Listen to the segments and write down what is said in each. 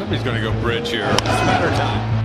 Somebody's going to go bridge here. It's a matter of time.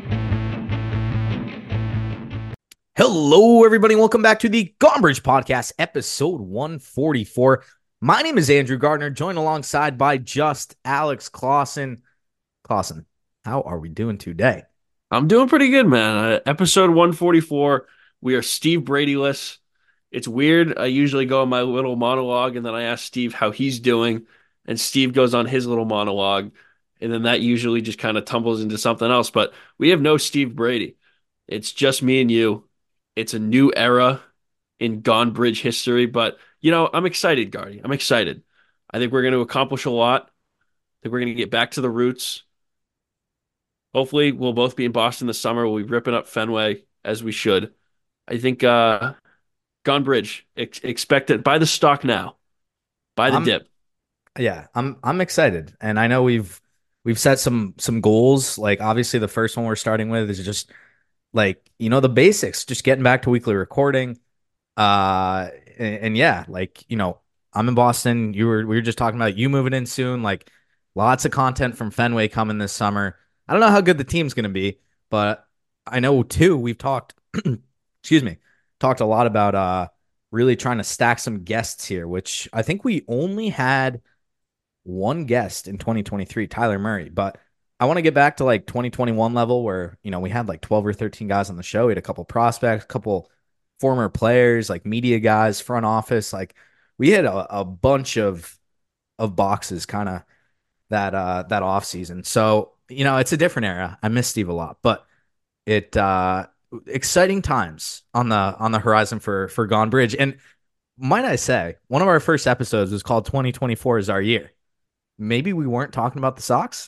Hello, everybody. Welcome back to the Gonbridge Podcast, episode 144. My name is Andrew Gardner, joined alongside by just Alex Clausen. Clausen, how are we doing today? I'm doing pretty good, man. Episode 144. We are Steve Brady-less. It's weird. I usually go on my little monologue and then I ask Steve how he's doing, and Steve goes on his little monologue, and then that usually just kind of tumbles into something else. But we have no Steve Brady. It's just me and you. It's a new era in Gone Bridge history, but I'm excited, Gardy. I'm excited. I think we're going to accomplish a lot. I think we're going to get back to the roots. Hopefully, we'll both be in Boston this summer. We'll be ripping up Fenway as we should. I think Gone Bridge, expect it. Buy the stock now. Buy the I'm dip. I'm excited, and I know we've set some goals. Like obviously, the first one we're starting with is just the basics, just getting back to weekly recording. And yeah, I'm in Boston. We were just talking about you moving in soon. Like lots of content from Fenway coming this summer. I don't know how good the team's going to be, but I know too, we've talked, excuse me, talked a lot about, really trying to stack some guests here, which I think we only had one guest in 2023, Tyler Murray, but I want to get back to like 2021 level where, we had like 12 or 13 guys on the show. We had a couple prospects, a couple former players, like media guys, front office. Like we had a bunch of boxes kind of that off season. So, it's a different era. I miss Steve a lot, but it exciting times on the horizon for Gone Bridge. And might I say, one of our first episodes was called 2024 is our year. Maybe we weren't talking about the Sox.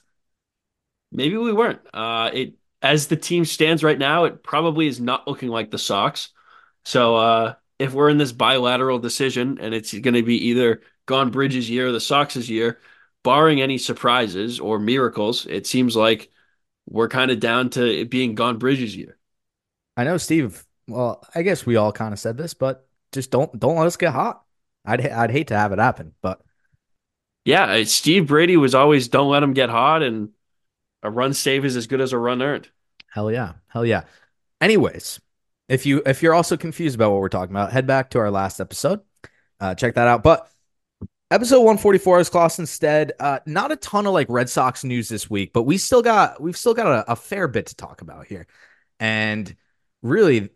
Maybe we weren't. It as the team stands right now, it probably is not looking like the Sox. So if we're in this bilateral decision and it's going to be either Gone Bridge's year or the Sox's year, barring any surprises or miracles, it seems like we're kind of down to it being Gone Bridge's year. I know, Steve. Well, I guess we all kind of said this, but just don't let us get hot. I'd hate to have it happen, but Yeah, Steve Brady was always don't let him get hot, and a run save is as good as a run earned. hell yeah, hell yeah. Anyways, if you're also confused about what we're talking about, head back to our last episode. Check that out. But episode 144 is Claus instead. Not a ton of like Red Sox news this week, but we've still got a fair bit to talk about here. And really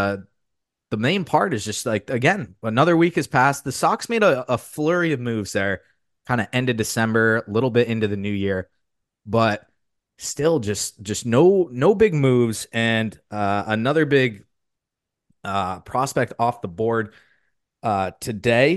the main part is just like again, another week has passed. The Sox made a flurry of moves there, kind of ended December, a little bit into the new year, but still just no big moves and another big prospect off the board today.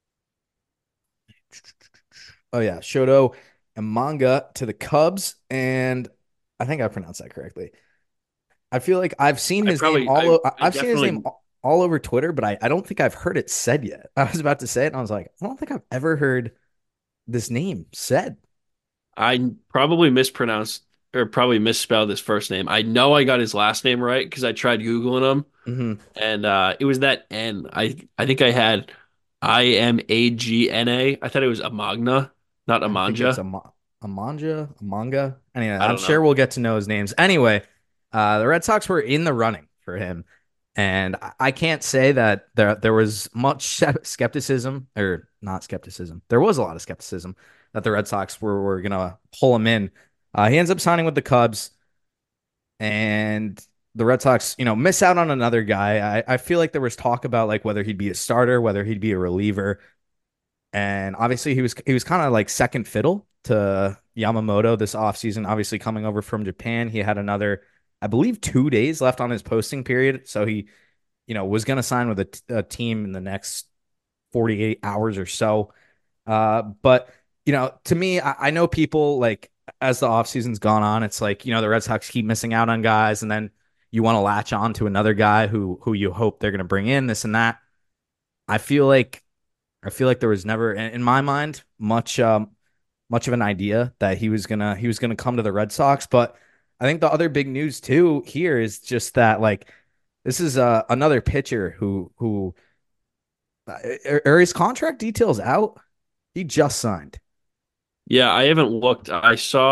Oh yeah, Shoto and Manga to the Cubs, and I think I pronounced that correctly. I feel like I've seen I his name probably, I, I I've seen his name definitely, all over Twitter, but I don't think I've heard it said yet. I was about to say it, and I was like, I don't think I've ever heard this name said. I probably mispronounced or probably misspelled his first name. I know I got his last name right because I tried Googling him, Mm-hmm. and it was that N. I think I had Imagna. I thought it was Amagna, not I think it's Amanja. a manga. Anyway, I I'm don't sure know. we'll get to know his names. Anyway, the Red Sox were in the running for him, and I can't say that there was much skepticism or not skepticism. There was a lot of skepticism that the Red Sox were gonna pull him in. He ends up signing with the Cubs, and the Red Sox, miss out on another guy. I feel like there was talk about like whether he'd be a starter, whether he'd be a reliever. And obviously he was kind of like second fiddle to Yamamoto this offseason, obviously coming over from Japan. He had another, I believe, 2 days left on his posting period. So he, was going to sign with a team in the next 48 hours or so. But, to me, I know people like as the offseason's gone on, it's like, the Red Sox keep missing out on guys and then you want to latch on to another guy who you hope they're going to bring in this and that. I feel like I feel like there was never, in my mind, much of an idea that he was gonna come to the Red Sox. But I think the other big news too here is just that like this is another pitcher who are his contract details out. He just signed. Yeah, I haven't looked. I saw.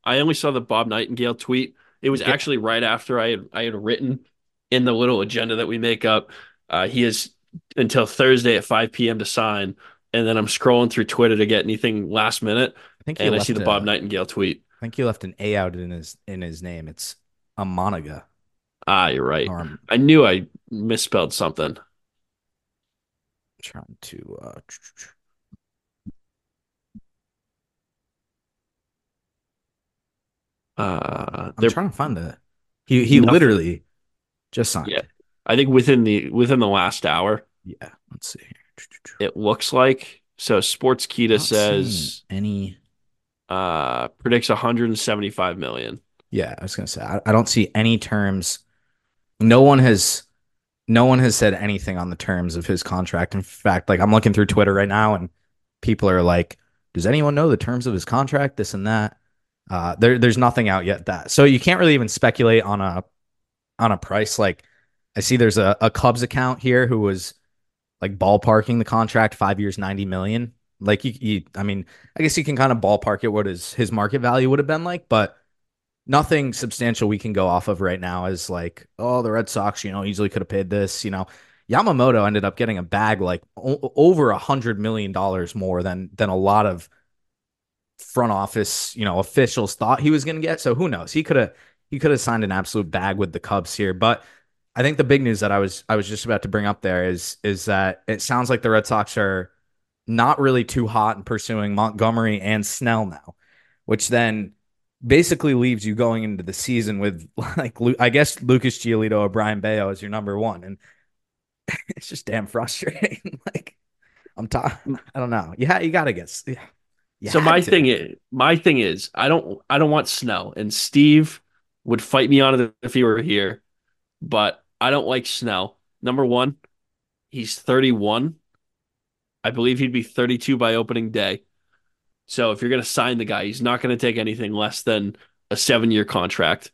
I only saw the Bob Nightingale tweet. It was Yeah, actually right after I had written in the little agenda that we make up. He has until Thursday at 5 p.m. to sign, and then I'm scrolling through Twitter to get anything last minute, I think he and I see left the Bob a. Nightingale tweet. I think he left an A out in his name. It's a Monaga. Ah, you're right. Or I'm I knew I misspelled something. trying to. I'm They're trying to find the. He nothing. literally just Yeah, signed. I think within the last hour, Yeah, let's see here. it looks like. So Sportskeeda Not seeing says any. predicts 175 million. Yeah, I was gonna say I don't see any terms. No one has no one has said anything on the terms of his contract. In fact, like I'm looking through Twitter right now, and people are like, "Does anyone know the terms of his contract? This and that." There's nothing out yet that so you can't really even speculate on a price. Like I see there's a Cubs account here who was like ballparking the contract 5 years, 90 million. Like I mean, I guess you can kind of ballpark it what his market value would have been like, but nothing substantial we can go off of right now is like, oh, the Red Sox, easily could have paid this. Yamamoto ended up getting a bag like over $100 million more than a lot of front office, officials thought he was going to get. So who knows? He could have signed an absolute bag with the Cubs here. But I think the big news that I was just about to bring up there is that it sounds like the Red Sox are not really too hot in pursuing Montgomery and Snell now, which then basically leaves you going into the season with like I guess Lucas Giolito or Brian Bayo as your number one, and it's just damn frustrating. Like I don't know. You got to get you So had to. my thing is, I don't want Snell, and Steve would fight me on it if he were here, but I don't like Snell. Number one, he's 31. I believe he'd be 32 by opening day. So if you're going to sign the guy, he's not going to take anything less than a 7 year contract.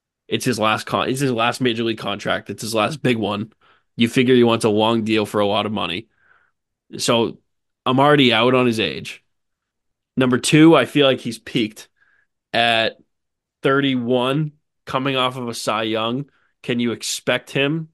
It's his last major league contract. It's his last big one. You figure he wants a long deal for a lot of money. So I'm already out on his age. Number two, I feel like he's peaked at 31, coming off of a Cy Young. Can you expect him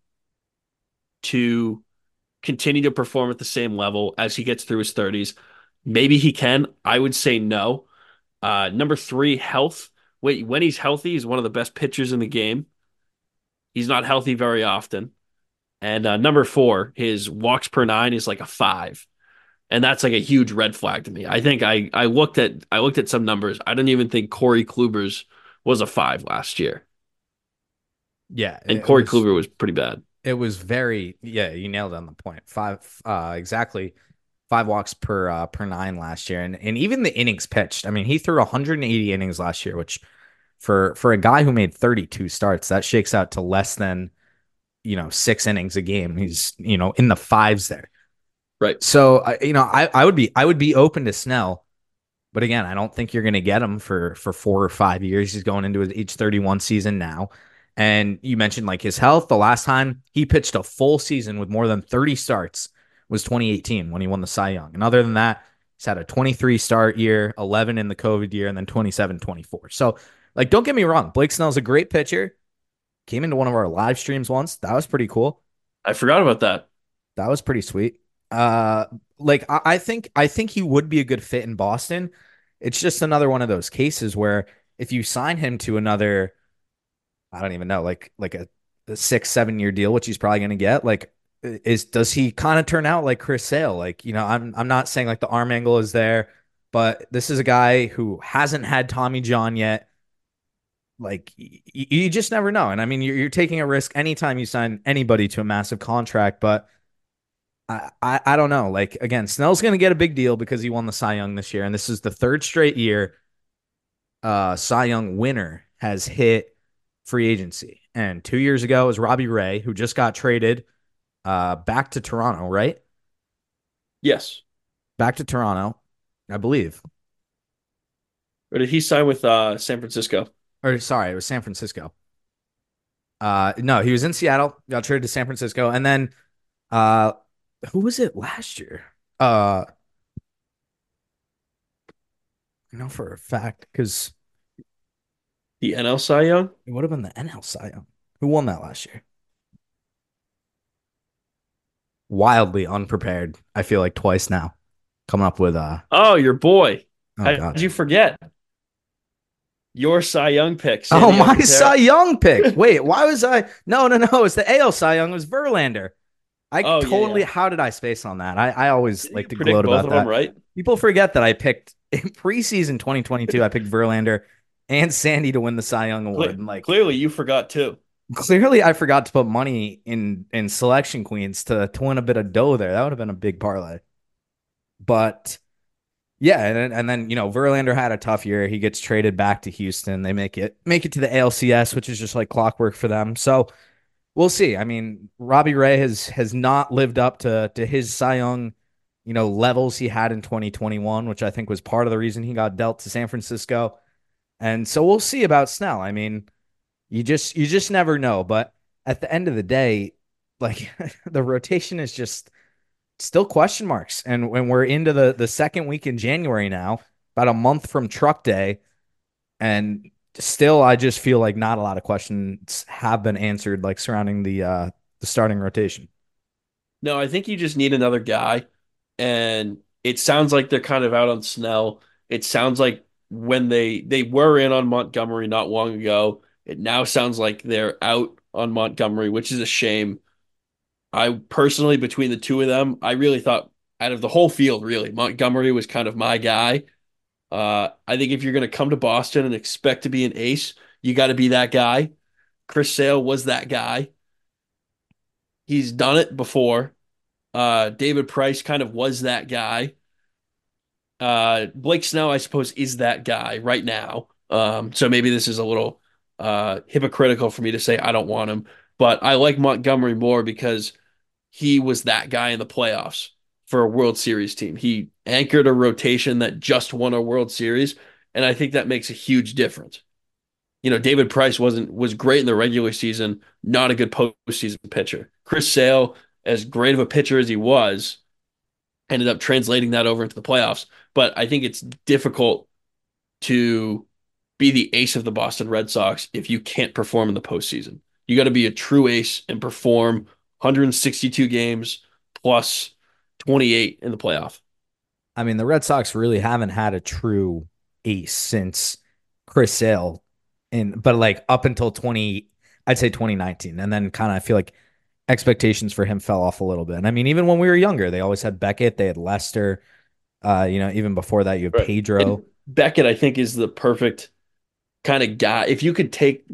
to continue to perform at the same level as he gets through his 30s? Maybe he can. I would say no. Number three, health. Wait, when he's healthy, he's one of the best pitchers in the game. He's not healthy very often. And number four, his walks per nine is like a five, and that's like a huge red flag to me. I think I looked at some numbers. I don't even think Corey Kluber's was a five last year, Yeah, and it Corey was Kluber was pretty bad. it was very yeah, you nailed it on the point. Five exactly 5 walks per nine last year. And even the innings pitched. I mean, he threw 180 innings last year, which for a guy who made 32 starts, that shakes out to less than, 6 innings a game. He's, in the fives there. Right. So I would be open to Snell. But again, I don't think you're going to get him for 4 or 5 years. He's going into his age 31 season now. And you mentioned like his health. The last time he pitched a full season with more than 30 starts was 2018 when he won the Cy Young. And other than that, he's had a 23 start year, 11 in the COVID year, and then 27, 24. So, like, don't get me wrong. Blake Snell's a great pitcher. Came into one of our live streams once. That was pretty cool. I forgot about that. That was pretty sweet. Uh, like I think he would be a good fit in Boston. It's just another one of those cases where if you sign him to another, I don't even know, like a 6, 7 year deal, which he's probably going to get, like does he kind of turn out like Chris Sale? Like, I'm not saying like the arm angle is there, but this is a guy who hasn't had Tommy John yet. Like you just never know. And I mean, you're taking a risk anytime you sign anybody to a massive contract, but I don't know. Like again, Snell's going to get a big deal because he won the Cy Young this year, and this is the third straight year Cy Young winner has hit free agency. And 2 years ago it was Robbie Ray, who just got traded back to Toronto, right? Yes. Back to Toronto, I believe. Or did he sign with San Francisco? Or sorry, it was San Francisco. No, he was in Seattle, got traded to San Francisco, and then uh, who was it last year? I know for a fact because The NL Cy Young? It would have been the NL Cy Young. Who won that last year? Wildly unprepared. I feel like twice now. Coming up with Oh, your boy. oh How god. did you forget? Your Cy Young pick, Oh, Sandy my Cy Alcantara. Young pick. Wait, why was I? No. It's the AL Cy Young. It was Verlander. I Oh, yeah, totally. yeah. How did I space on that? I always Did like you to predict gloat both about of them that. right? People forget that I picked in preseason 2022. I picked Verlander and Sandy to win the Cy Young award, and like Clearly, you forgot too. clearly, I forgot to put money in selection queens to win a bit of dough there. That would have been a big parlay. But yeah, and then Verlander had a tough year. He gets traded back to Houston. They make it to the ALCS, which is just like clockwork for them. So we'll see. I mean, Robbie Ray has not lived up to his Cy Young, levels he had in 2021, which I think was part of the reason he got dealt to San Francisco. And so we'll see about Snell. I mean, you just never know. But at the end of the day, like the rotation is just still question marks. And when we're into the second week in January now, about a month from Truck Day, and still I just feel like not a lot of questions have been answered like surrounding the starting rotation. No, I think you just need another guy. And it sounds like they're kind of out on Snell. It sounds like when they were in on Montgomery not long ago, it now sounds like they're out on Montgomery, which is a shame. I personally, between the two of them, I really thought out of the whole field, really, Montgomery was kind of my guy. I think if you're going to come to Boston and expect to be an ace, you got to be that guy. Chris Sale was that guy. He's done it before. David Price kind of was that guy. Blake Snell, I suppose, is that guy right now. So maybe this is a little hypocritical for me to say I don't want him, but I like Montgomery more because he was that guy in the playoffs for a World Series team. He anchored a rotation that just won a World Series, and I think that makes a huge difference. David Price was great in the regular season, not a good postseason pitcher. Chris Sale, as great of a pitcher as he was, ended up translating that over into the playoffs. But I think it's difficult to be the ace of the Boston Red Sox if you can't perform in the postseason. You got to be a true ace and perform 162 games plus 28 in the playoff. I mean, the Red Sox really haven't had a true ace since Chris Sale but like up until I'd say 2019. And then kind of I feel like expectations for him fell off a little bit. And I mean, even when we were younger, they always had Beckett, they had Lester. Even before that, you have Right. And Pedro. Beckett, I think, is the perfect kind of guy. If you could take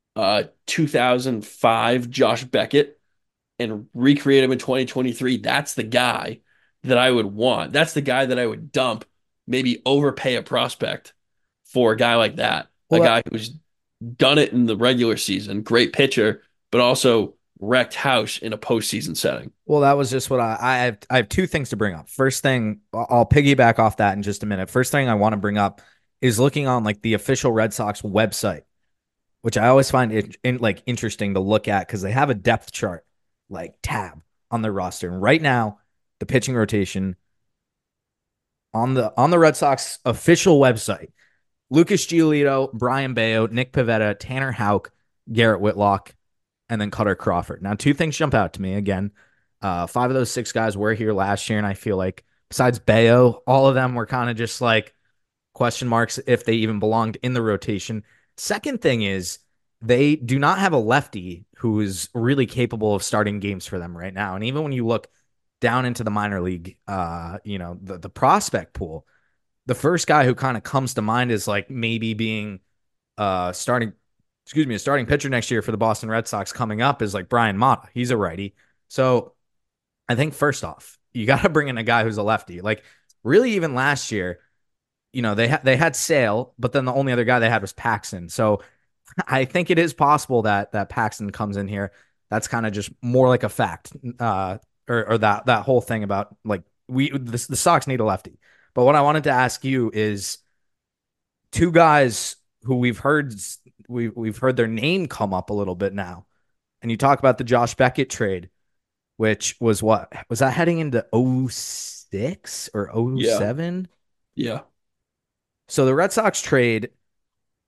2005 Josh Beckett and recreate him in 2023, that's the guy that I would want. That's the guy that I would dump, maybe overpay a prospect for a guy like that. A Well, guy who's done it in the regular season, great pitcher, but also wrecked house in a postseason setting. that was just what I have two things to bring up. First thing, I'll piggyback off that in just a minute. First thing I want to bring up is looking on like the official Red Sox website, which I always find like interesting to look at because they have a depth chart like tab on their roster. And right now, the pitching rotation on the Red Sox official website, Lucas Giolito, Brian Bayo, Nick Pivetta, Tanner Houck, Garrett Whitlock, and then Cutter Crawford. Now, two things jump out to me. Again, five of those six guys were here last year, and I feel like besides Bayo, all of them were kind of just like question marks if they even belonged in the rotation. Second thing is they do not have a lefty who is really capable of starting games for them right now. And even when you look down into the minor league, the prospect pool, the first guy who kind of comes to mind is like maybe being starting, a starting pitcher next year for the Boston Red Sox coming up is like Brian Mata. He's a righty. So I think first off, you got to bring in a guy who's a lefty. Like really, even last year, they had Sale, but then the only other guy they had was Paxton. So I think it is possible that Paxton comes in here. That's kind of just more like a fact, or that whole thing about like the Sox need a lefty. But what I wanted to ask you is two guys who we've heard their name come up a little bit now, and you talk about the Josh Beckett trade, which was what was that heading into 06 or Yeah. 07? Yeah. So the Red Sox trade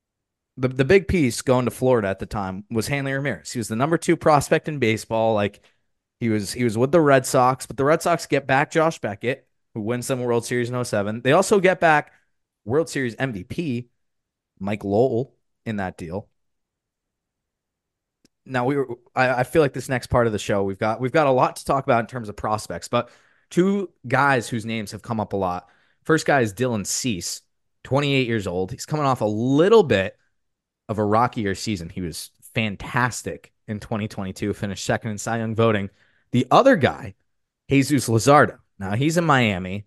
the big piece going to Florida at the time was Hanley Ramirez. He was the number 2 prospect in baseball. Like he was with the Red Sox, but the Red Sox get back Josh Beckett, who wins them a World Series in '07. They also get back World Series MVP Mike Lowell in that deal. Now I feel like this next part of the show we've got a lot to talk about in terms of prospects, but two guys whose names have come up a lot. First guy is Dylan Cease, 28 years old. He's coming off a little bit of a rockier season. He was fantastic in 2022, finished second in Cy Young voting. The other guy, Jesus Luzardo. Now he's in Miami.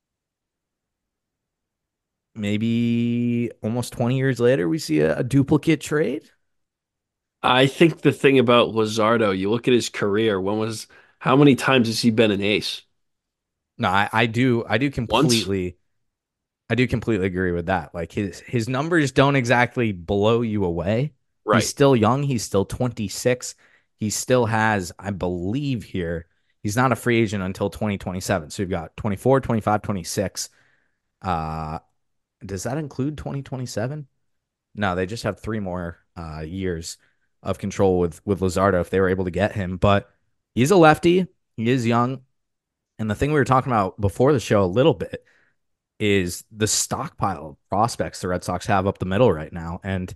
Maybe almost 20 years later, we see a duplicate trade. I think the thing about Lazardo, you look at his career, how many times has he been an ace? No, Once? I do completely agree with that. Like his numbers don't exactly blow you away. He's Right. still young. He's still 26. He still has, I believe here, he's not a free agent until 2027. So you've got 24, 25, 26. Uh, does that include 2027? No, they just have 3 more years of control with Lazardo if they were able to get him. But he's a lefty. He is young. And the thing we were talking about before the show a little bit is the stockpile of prospects the Red Sox have up the middle right now. And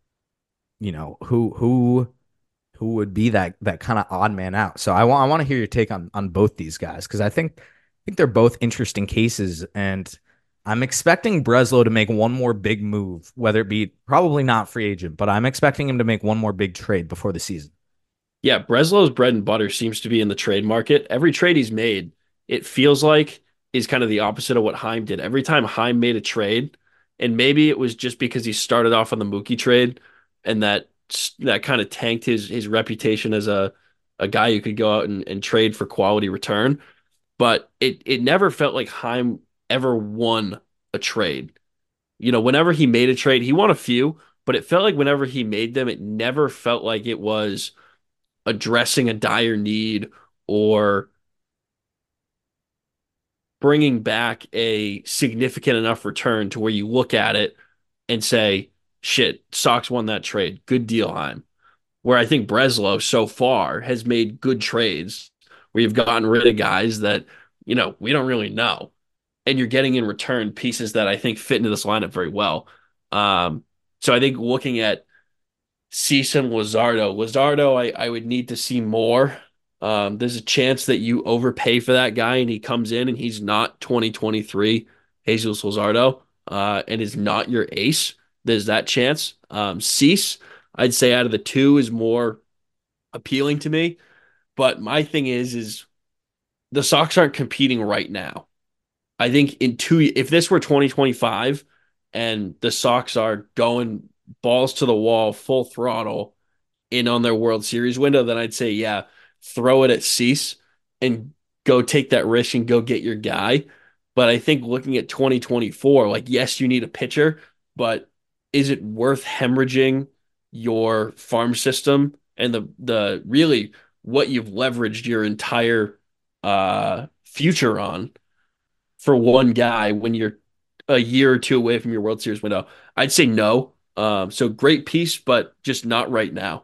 who would be that kind of odd man out. So I want to hear your take on both these guys because I think they're both interesting cases, and I'm expecting Breslow to make one more big move, whether it be probably not free agent, but I'm expecting him to make one more big trade before the season. Yeah, Breslow's bread and butter seems to be in the trade market. Every trade he's made, it feels like is kind of the opposite of what Heim did. Every time Heim made a trade, and maybe it was just because he started off on the Mookie trade, and that kind of tanked his reputation as a guy who could go out and trade for quality return. But it never felt like Heim ever won a trade. Whenever he made a trade, he won a few, but it felt like whenever he made them, it never felt like it was addressing a dire need or bringing back a significant enough return to where you look at it and say, shit, Sox won that trade. Good deal, Heim. Where I think Breslow so far has made good trades where you've gotten rid of guys that, we don't really know. And you're getting in return pieces that I think fit into this lineup very well. So I think looking at Cease and Lazardo, I would need to see more. There's a chance that you overpay for that guy and he comes in and he's not 2023 Jesus Lazardo and is not your ace. There's that chance. Cease, I'd say out of the two is more appealing to me. But my thing is the Sox aren't competing right now. I think if this were 2025 and the Sox are going balls to the wall, full throttle in on their World Series window, then I'd say, yeah, throw it at Cease and go take that risk and go get your guy. But I think looking at 2024, like, yes, you need a pitcher, but is it worth hemorrhaging your farm system and the really what you've leveraged your entire future on for one guy when you're a year or two away from your World Series window? I'd say no. So great piece, but just not right now.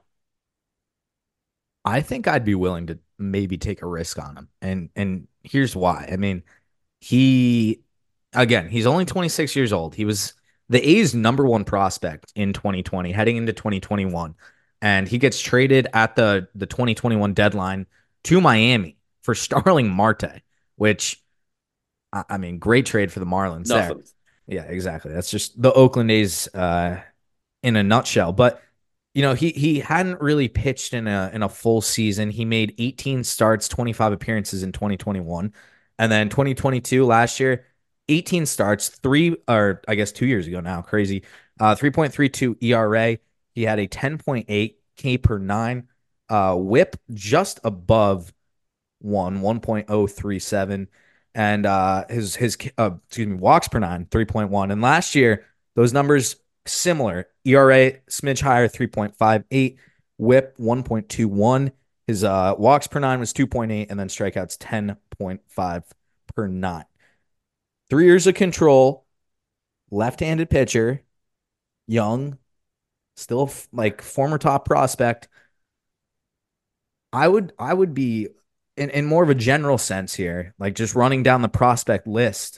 I think I'd be willing to maybe take a risk on him. And here's why. I mean, he again, he's only 26 years old. He was the A's number 1 prospect in 2020, heading into 2021. And he gets traded at the 2021 deadline to Miami for Starling Marte, which I mean, great trade for the Marlins there. Nothing. Yeah, exactly. That's just the Oakland A's in a nutshell. But he hadn't really pitched in a full season. He made 18 starts, 25 appearances in 2021, and then 2022 last year, 18 starts, 2 years ago now, crazy. 3.32 ERA. He had a 10.8 K per nine, WHIP just above 1.037, and his walks per nine 3.1. And last year those numbers similar. ERA smidge higher 3.58, WHIP 1.21. His walks per nine was 2.8, and then strikeouts 10.5 per nine. 3 years of control, left-handed pitcher, young, still like former top prospect. I would be in more of a general sense here, like just running down the prospect list.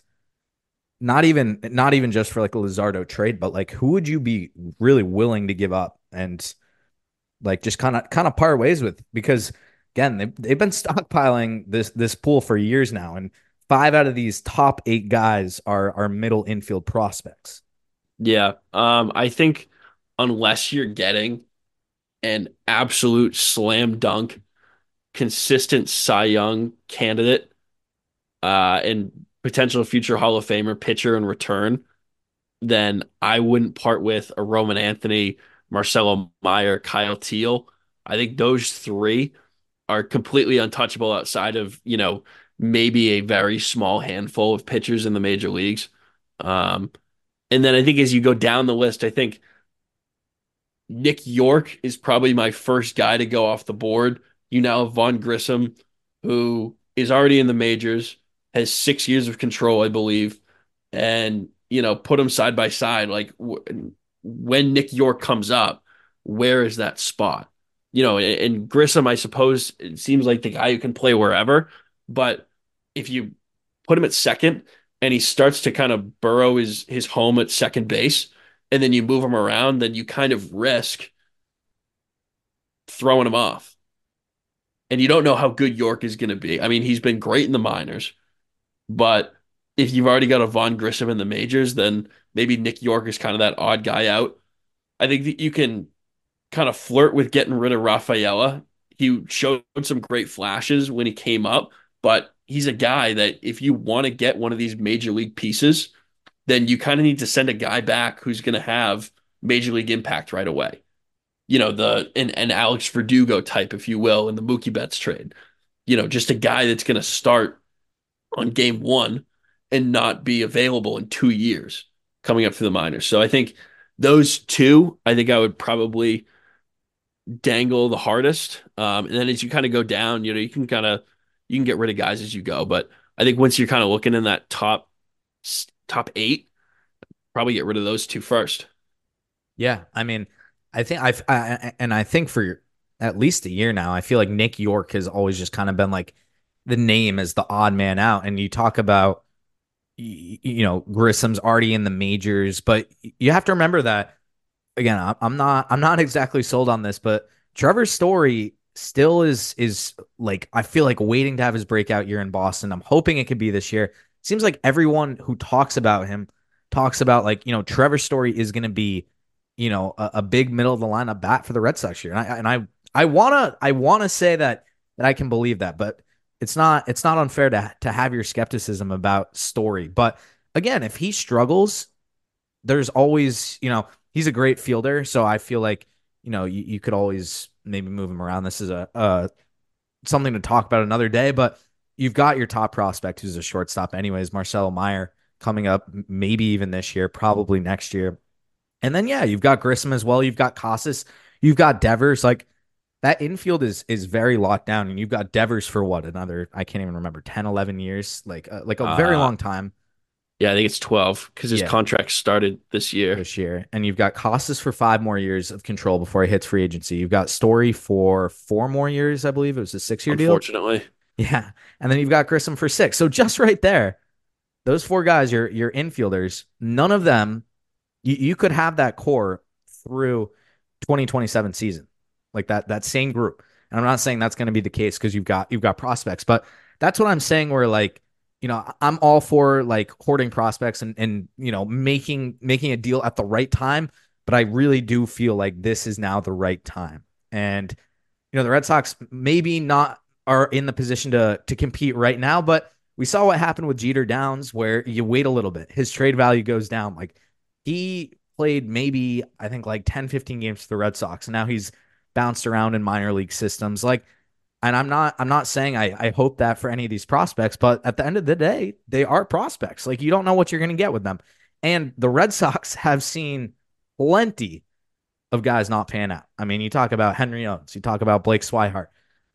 Not even just for like a Luzardo trade, but like who would you be really willing to give up and like just kind of part ways with? Because again, they've been stockpiling this pool for years now, and five out of these top eight guys are middle infield prospects. Yeah. I think unless you're getting an absolute slam dunk, consistent Cy Young candidate, and potential future Hall of Famer pitcher in return, then I wouldn't part with a Roman Anthony, Marcelo Meyer, Kyle Teal. I think those three are completely untouchable outside of, maybe a very small handful of pitchers in the major leagues. Um, and then I think as you go down the list, I think Nick York is probably my first guy to go off the board. You now have Vaughn Grissom, who is already in the majors, has 6 years of control, I believe, and put them side by side. Like when Nick York comes up, where is that spot? And Grissom, I suppose, it seems like the guy who can play wherever, but if you put him at second and he starts to kind of burrow his home at second base and then you move him around, then you kind of risk throwing him off. And you don't know how good York is going to be. I mean, he's been great in the minors, but if you've already got a Vaughn Grissom in the majors, then maybe Nick York is kind of that odd guy out. I think that you can kind of flirt with getting rid of Rafaela. He showed some great flashes when he came up, but he's a guy that if you want to get one of these major league pieces, then you kind of need to send a guy back who's going to have major league impact right away. The an Alex Verdugo type, if you will, in the Mookie Betts trade. Just a guy that's going to start on game one and not be available in 2 years coming up for the minors. So I think those two, I think I would probably dangle the hardest. And then as you kind of go down, you can get rid of guys as you go. But I think once you're kind of looking in that top eight, probably get rid of those two first. Yeah, I mean, I think for at least a year now, I feel like Nick York has always just kind of been like the name as the odd man out. And you talk about, Grissom's already in the majors, but you have to remember that again. I'm not exactly sold on this, but Trevor Story still is like I feel like waiting to have his breakout year in Boston. I'm hoping it could be this year. Seems like everyone who talks about him talks about like Trevor Story is going to be a big middle of the lineup bat for the Red Sox here, and I wanna say that I can believe that, but it's not unfair to have your skepticism about Story. But again, if he struggles, there's always he's a great fielder, so I feel like you could always maybe move him around. This is a something to talk about another day, but you've got your top prospect who's a shortstop anyways, Marcelo Meyer coming up, maybe even this year, probably next year. And then yeah, you've got Grissom as well. You've got Casas. You've got Devers. Like that infield is very locked down, and you've got Devers for what, another I can't even remember, 10, 11 years, like a very Uh, long time. yeah, I think it's 12 because his Yeah, contract started this year. this year. And you've got Casas for 5 more years of control before he hits free agency. You've got Story for 4 more years, I believe it was a 6 year deal. Unfortunately, Yeah, and then you've got Grissom for six. So just right there, those four guys, your infielders, none of them you could have that core through 2027 season, like that same group. And I'm not saying that's going to be the case because you've got prospects, but that's what I'm saying. Where like I'm all for like hoarding prospects and making a deal at the right time, but I really do feel like this is now the right time. And the Red Sox maybe not are in the position to compete right now, but we saw what happened with Jeter Downs, where you wait a little bit, his trade value goes down. Like he played maybe I think like 10, 15 games for the Red Sox, and now he's bounced around in minor league systems. Like, and I'm not saying I hope that for any of these prospects, but at the end of the day, they are prospects. Like you don't know what you're going to get with them, and the Red Sox have seen plenty of guys not pan out. I mean, you talk about Henry Owens, you talk about Blake Swihart,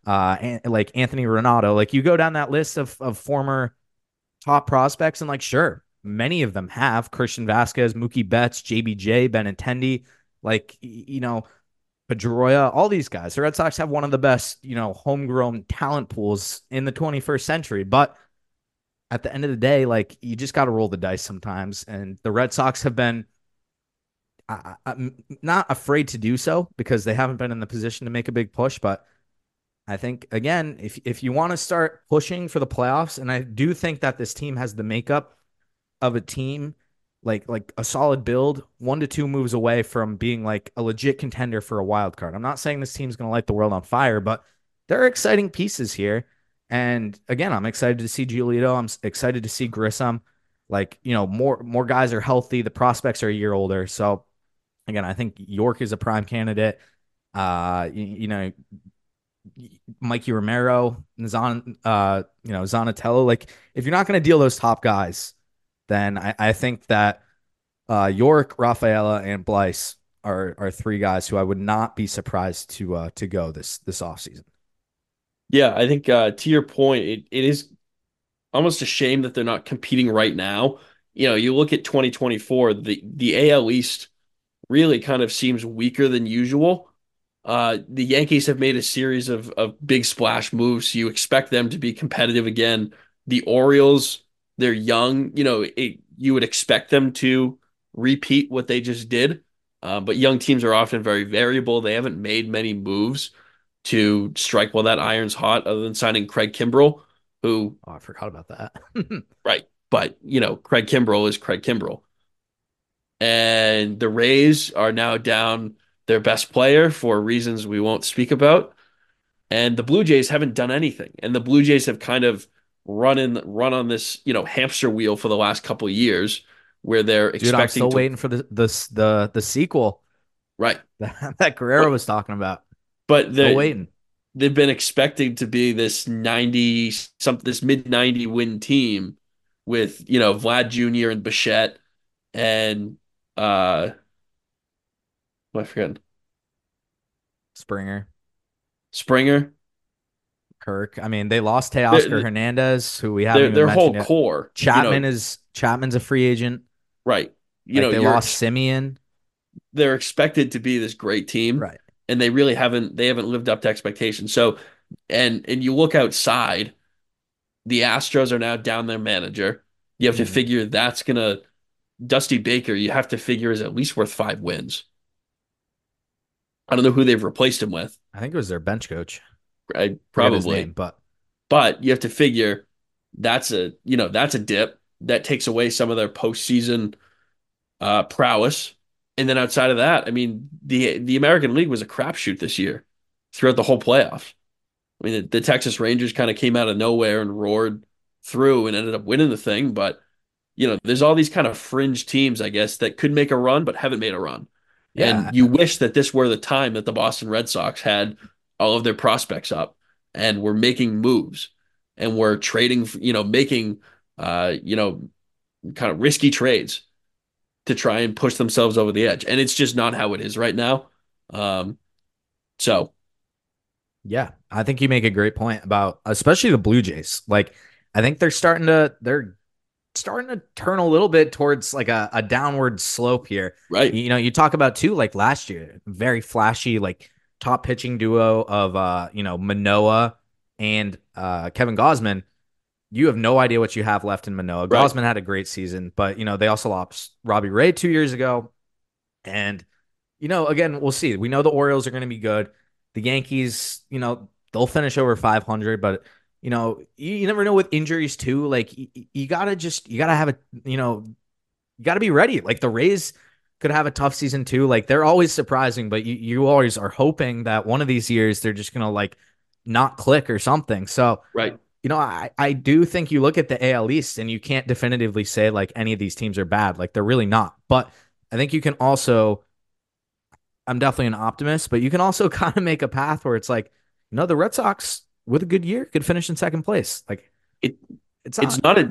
and like Anthony Renato. Like you go down that list of former top prospects, and like sure, many of them have Christian Vasquez, Mookie Betts, JBJ, Benintendi. like Pedroia, all these guys. The Red Sox have one of the best, homegrown talent pools in the 21st century. But at the end of the day, like you just got to roll the dice sometimes. And the Red Sox have been I'm not afraid to do so because they haven't been in the position to make a big push. But I think again, if you want to start pushing for the playoffs, and I do think that this team has the makeup of a team like a solid build, 1 to 2 moves away from being like a legit contender for a wild card. I'm not saying this team's going to light the world on fire, but there are exciting pieces here. And again, I'm excited to see Giolito. I'm excited to see Grissom. Like, more guys are healthy. The prospects are a year older. So again, I think York is a prime candidate. Mikey Romero, Zanatello. Like, if you're not going to deal those top guys, then I think that York, Rafaela, and Blyce are three guys who I would not be surprised to go this offseason. Yeah, I think to your point, it is almost a shame that they're not competing right now. You look at 2024, the AL East really kind of seems weaker than usual. The Yankees have made a series of big splash moves. So you expect them to be competitive again. The Orioles, they're young. You would expect them to repeat what they just did. But young teams are often very variable. They haven't made many moves to strike while that iron's hot, other than signing Craig Kimbrell, who, Oh, I forgot about that. right. But, Craig Kimbrell is Craig Kimbrell. And the Rays are now down their best player for reasons we won't speak about. And the Blue Jays haven't done anything. And the Blue Jays have kind of run on this, hamster wheel for the last couple of years where they're Dude, I'm expecting still to waiting for the sequel right. that Guerrero But was talking about. but Still waiting. they've been expecting to be this 90 something this mid 90 win team with, Vlad Jr. and Bichette and I forget Springer, Springer. Kirk. I mean, they lost Teoscar Their Hernandez, who we haven't their even their whole mentioned yet. core, Chapman's a free agent. right. Like they You're lost Simeon. they're expected to be this great team, Right. and they haven't lived up to expectations. So, and you look outside, the Astros are now down their manager. You have to Mhm. figure that's gonna Dusty Baker. You have to figure is at least worth 5 wins. I don't know who they've replaced him with. I think it was their bench coach. I Forget his probably, name, but but you have to figure that's a dip that takes away some of their postseason prowess. And then outside of that, I mean, the American League was a crapshoot this year throughout the whole playoffs. I mean, the Texas Rangers kind of came out of nowhere and roared through and ended up winning the thing. But, there's all these kind of fringe teams, I guess, that could make a run but haven't made a run. yeah, And you wish that this were the time that the Boston Red Sox had all of their prospects up and were making moves and were trading, making, kind of risky trades to try and push themselves over the edge. And it's just not how it is right now. Um, so yeah. I think you make a great point about especially the Blue Jays. Like, I think they're starting to turn a little bit towards like a downward slope here. right, You talk about too, like last year, very flashy, like top pitching duo of Manoah and Kevin Gosman. You have no idea what you have left in Manoah. right, Gosman had a great season, but they also lost Robbie Ray 2 years ago. And again, we'll see. We know the Orioles are going to be good. The Yankees, they'll finish over 500, but you never know with injuries too. Like you gotta have you gotta be ready. Like the Rays could have a tough season too. Like they're always surprising, but you always are hoping that one of these years they're just gonna like not click or something. So right. I do think you look at the AL East and you can't definitively say like any of these teams are bad. Like they're really not. But I think you can also I'm definitely an optimist, but you can also kind of make a path where it's like, the Red Sox with a good year could finish in second place. Like It it's it's on. not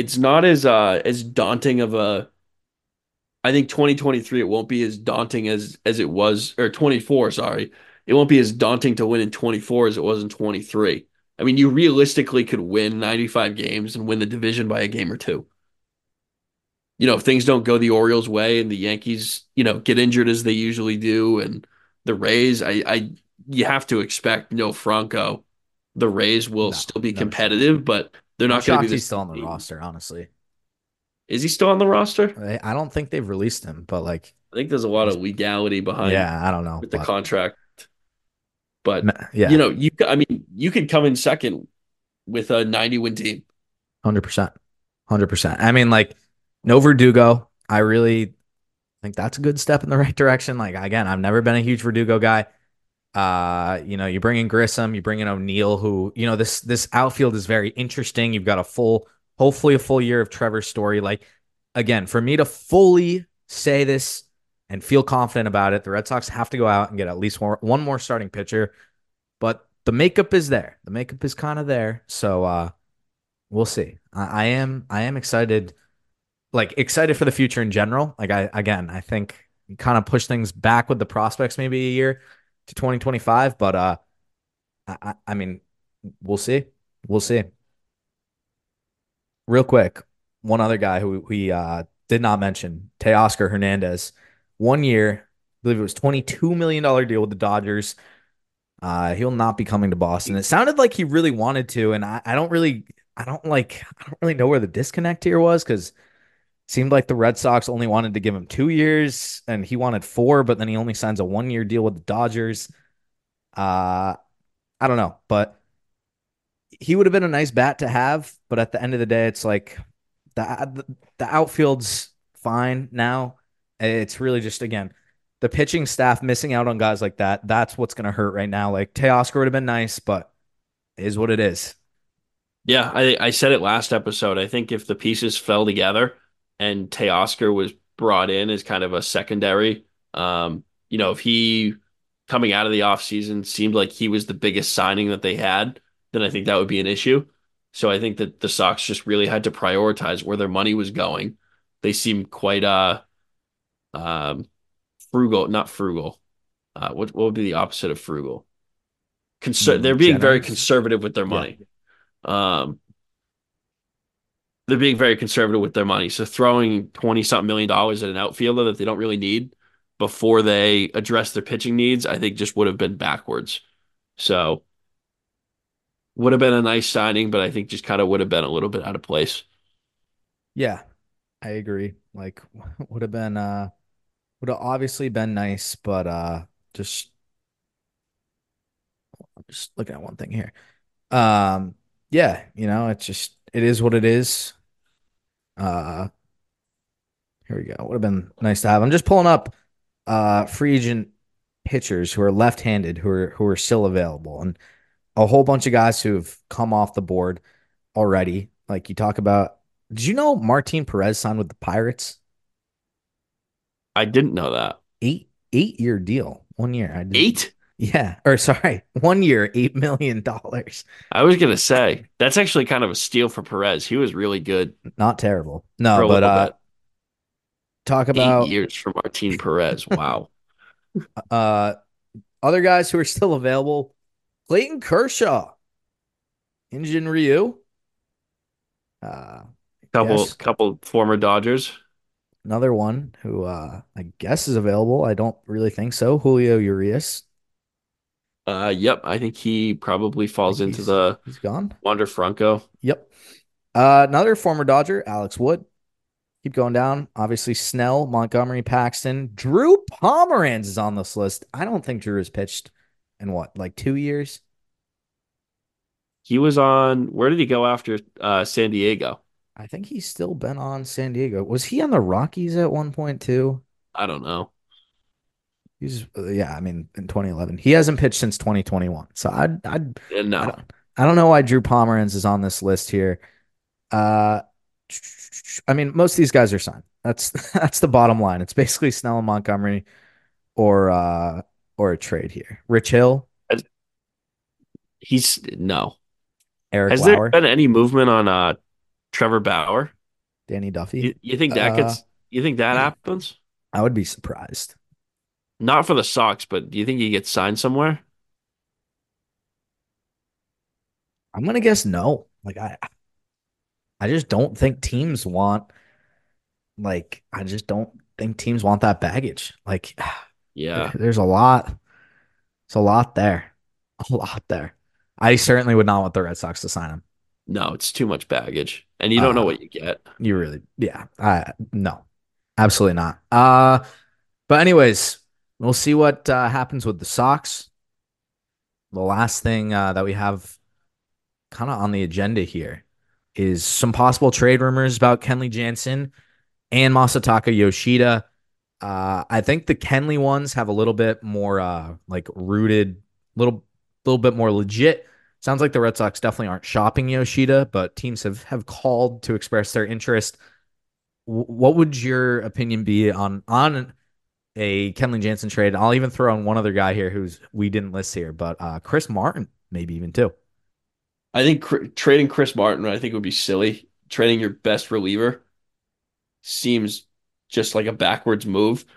as daunting of a I think 2023 it won't be as daunting as it was or 24, sorry. It won't be as daunting to win in 24 as it was in 23. I mean, you realistically could win 95 games and win the division by a game or two. if things don't go the Orioles' way and the Yankees, get injured as they usually do, and the Rays, you have to expect no Franco. The Rays will No, still be no shot. competitive, but they're I'm not going to be shocked the he's same still on the team. roster, honestly. Is he still on the roster? I don't think they've released him, but like I think there's a lot he's of legality behind yeah, I don't know, with the but contract, but yeah, I mean, you could come in second with a 90-win team. 100%. 100%. I mean, like no Verdugo. I really think that's a good step in the right direction. Like again, I've never been a huge Verdugo guy. You bring in Grissom, you bring in O'Neill, who, this outfield is very interesting. You've got hopefully a full year of Trevor Story. Like, again, for me to fully say this and feel confident about it, the Red Sox have to go out and get at least one more starting pitcher. But the makeup is there. The makeup is kind of there. So we'll see. I am excited, like excited for the future in general. Like I think you kind of push things back with the prospects maybe a year to 2025, but I mean, we'll see. We'll see. Real quick, one other guy who we did not mention, Teoscar Hernandez. 1 year, I believe it was $22 million deal with the Dodgers. He'll not be coming to Boston. It sounded like he really wanted to, and I don't really know where the disconnect here was because it seemed like the Red Sox only wanted to give him 2 years and he wanted four, but then he only signs a 1 year deal with the Dodgers. Uh, I don't know, but he would have been a nice bat to have, but at the end of the day, it's like the outfield's fine now. It's really just again the pitching staff missing out on guys like that. That's what's going to hurt right now. Like Teoscar would have been nice, but it is what it is. Yeah, I said it last episode. I think if the pieces fell together and Teoscar was brought in as kind of a secondary, if he coming out of the offseason seemed like he was the biggest signing that they had, then I think that would be an issue. So I think that the Sox just really had to prioritize where their money was going. They seem quite um frugal, not frugal. What would be the opposite of frugal? You mean They're like being very generous? conservative with their Yeah. money. Um, they're being very conservative with their money. So throwing 20 something million dollars at an outfielder that they don't really need before they address their pitching needs, I think just would have been backwards. So would have been a nice signing, but I think just kind of would have been a little bit out of place. Yeah, I agree. Like would have obviously been nice, but just just looking at one thing here. Yeah, it is what it is. Uh Here we go. Would have been nice to have. I'm just pulling up free agent pitchers who are left-handed who are still available, and a whole bunch of guys who've come off the board already. Like you talk about, did you know Martin Perez signed with the Pirates? I didn't know that. 8 year deal, 1 year. I didn't. 8? Yeah, or sorry, 1 year, $8 million. I was gonna say that's actually kind of a steal for Perez. He was really good Not terrible. for No, a but little bit. talk Eight about years for Martin Perez. Wow. uh other guys who are still available. Clayton Kershaw, Injin Ryu. I Couple guess couple former Dodgers. another one who I guess is available. I don't really think so. Julio Urias. Yep, I think he probably I falls think into he's the he's gone. Wander Franco. Yep. Another former Dodger, Alex Wood. Keep going down. Obviously, Snell, Montgomery, Paxton, Drew Pomeranz is on this list. I don't think Drew has pitched in what, like 2 years? He was on, where did he go after San Diego? I think he's still been on San Diego. Was he on the Rockies at one point too? I don't know. He's yeah, I mean in 2011. He hasn't pitched since 2021. So I No. don't know why Drew Pomeranz is on this list here. Uh I mean most of these guys are signed. That's that's the bottom line. It's basically Snell and Montgomery or a trade here. Rich Hill, He's no. Eric Has there Lauer, been any movement on Trevor Bauer? Danny Duffy. You you think that happens? I would be surprised. Not for the Sox, but do you think he gets signed somewhere? I'm gonna guess no. Like I just don't think teams want like I just don't think teams want that baggage. Like Yeah. there's a lot. It's a lot there. A lot there. I certainly would not want the Red Sox to sign him. No, it's too much baggage. And you don't know Uh what you get. you really yeah. No. Absolutely not. But anyways, we'll see what happens with the Sox. The last thing that we have kind of on the agenda here is some possible trade rumors about Kenley Jansen and Masataka Yoshida. I think the Kenley ones have a little bit more like rooted, little bit more legit. Sounds like the Red Sox definitely aren't shopping Yoshida, but teams have called to express their interest. What would your opinion be on a Kenley Jansen trade? I'll even throw in one other guy here who's we didn't list here, but Chris Martin maybe even too. I think trading Chris Martin, I think would be silly. Trading your best reliever seems just like a backwards move.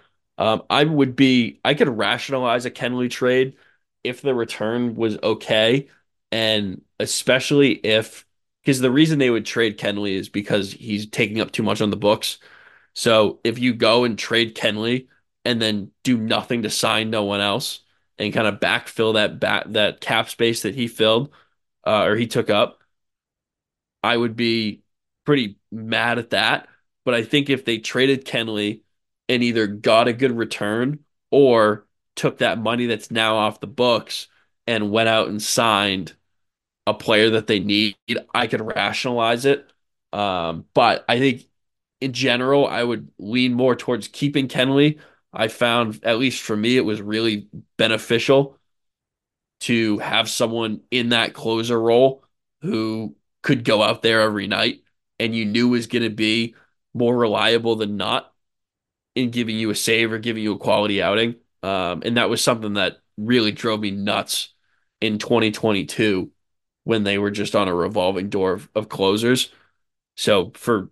I could rationalize a Kenley trade if the return was okay, and especially if, because the reason they would trade Kenley is because he's taking up too much on the books. So if you go and trade Kenley and then do nothing to sign no one else and kind of backfill that cap space that he filled or he took up, I would be pretty mad at that. But I think if they traded Kenley and either got a good return or took that money that's now off the books and went out and signed a player that they need, I could rationalize it. But I think in general, I would lean more towards keeping Kenley. I found, at least for me, it was really beneficial to have someone in that closer role who could go out there every night and you knew was going to be more reliable than not in giving you a save or giving you a quality outing. And that was something that really drove me nuts in 2022 when they were just on a revolving door of closers. So for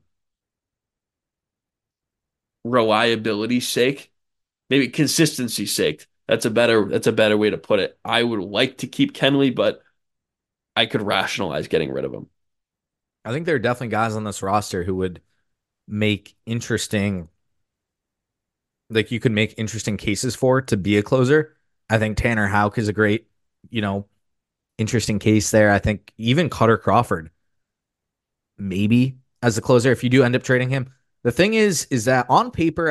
reliability's sake, maybe consistency's sake, that's a better way to put it. I would like to keep Kenley, but I could rationalize getting rid of him. I think there are definitely guys on this roster who would make interesting, like you could make interesting cases for to be a closer. I think Tanner Houck is a great, you know, interesting case there. I think even Cutter Crawford, maybe as a closer, if you do end up trading him. The thing is that on paper,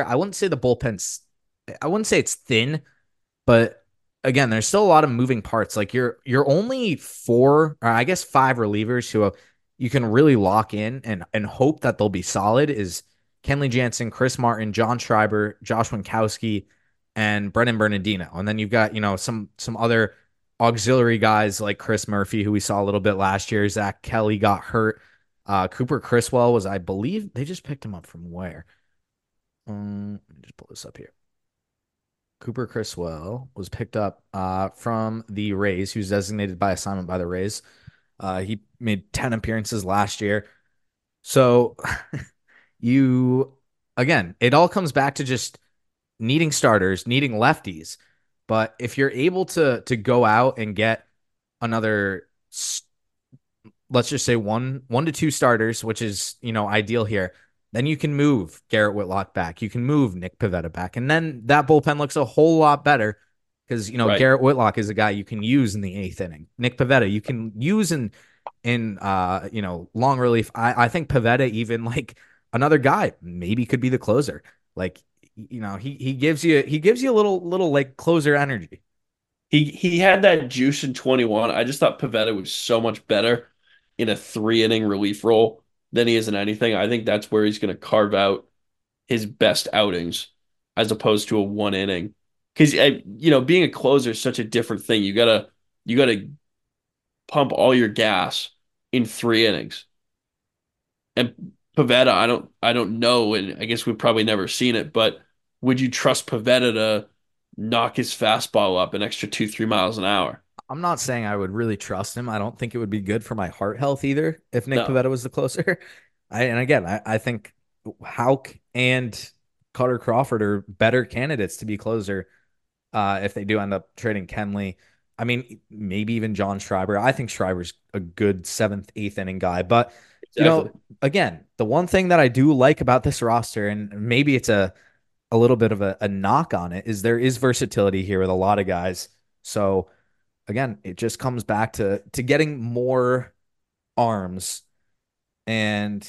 I wouldn't say it's thin, but again, there's still a lot of moving parts. Like you're only four, or I guess five relievers who you can really lock in and hope that they'll be solid is Kenley Jansen, Chris Martin, John Schreiber, Josh Winkowski, and Brennan Bernardino. And then you've got, some other auxiliary guys like Chris Murphy, who we saw a little bit last year. Zach Kelly got hurt. Cooper Criswell was, I believe, they just picked him up from where? Let me just pull this up here. Cooper Criswell was picked up from the Rays. He was designated by assignment by the Rays. He made 10 appearances last year. So you, again, it all comes back to just needing starters, needing lefties. But if you're able to go out and get another, let's just say one to two starters, which is, ideal here, then you can move Garrett Whitlock back. You can move Nick Pivetta back. And then that bullpen looks a whole lot better because, Right. Garrett Whitlock is a guy you can use in the eighth inning. Nick Pivetta, you can use in long relief. I think Pivetta, even like another guy, maybe could be the closer. Like, he gives you a little like closer energy. He had that juice in 21. I just thought Pavetta was so much better in a 3 inning relief role than he is in anything. I think that's where he's going to carve out his best outings as opposed to a 1 inning. Because being a closer is such a different thing. You gotta pump all your gas in 3 innings. And Pavetta, I don't know, and I guess we've probably never seen it, but would you trust Pavetta to knock his fastball up an extra 2, 3 miles an hour? I'm not saying I would really trust him. I don't think it would be good for my heart health either if Nick No. Pivetta was the closer. And again, I think Hauk and Carter Crawford are better candidates to be closer if they do end up trading Kenley. I mean, maybe even John Schreiber. I think Schreiber's a good seventh, eighth inning guy, but you Exactly. know, again, the one thing that I do like about this roster, and maybe it's a little bit of a knock on it, is there is versatility here with a lot of guys. So again, it just comes back to getting more arms and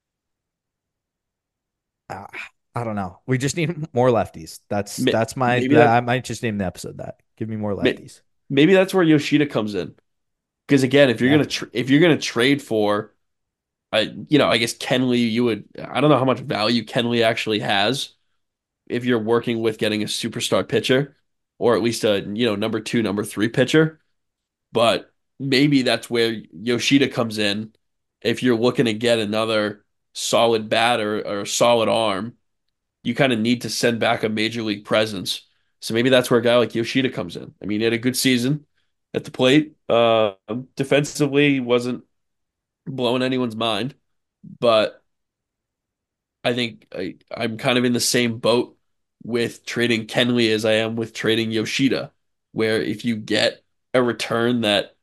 uh, I don't know. We just need more lefties. That's Maybe that I might just name the episode that. Give me more may- lefties. maybe that's where Yoshida comes in. Because again, Yeah. if you're gonna trade for, I guess Kenley, you would. I don't know how much value Kenley actually has if you're working with getting a superstar pitcher, or at least a number two, number three pitcher. But maybe that's where Yoshida comes in. If you're looking to get another solid bat or a solid arm, you kind of need to send back a major league presence. So maybe that's where a guy like Yoshida comes in. I mean, he had a good season at the plate. Defensively, wasn't blowing anyone's mind, but I think I'm kind of in the same boat with trading Kenley as I am with trading Yoshida, where if you get a return that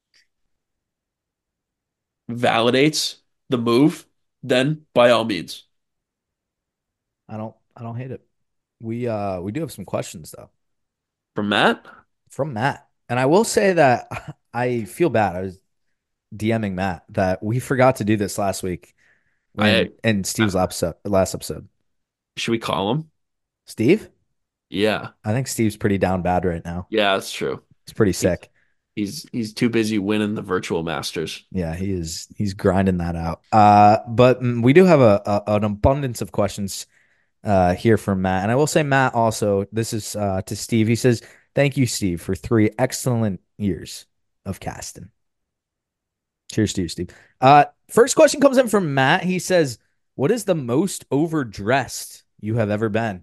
validates the move, then by all means. I don't hate it. We do have some questions though From Matt, from Matt. And I will say that I feel bad. I was DMing Matt that we forgot to do this last week when I in Steve's last episode. should we call him? Steve? Yeah, I think Steve's pretty down bad right now. yeah, that's true. He's pretty He's sick. he's too busy winning the virtual masters. Yeah, he is. He's grinding that out. But we do have an abundance of questions here from Matt, and I will say, Matt, also this is to Steve. He says, "Thank you, Steve, for 3 excellent years of casting." Cheers to you, Steve. First question comes in from Matt. He says, "What is the most overdressed you have ever been?"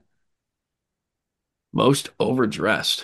Most overdressed.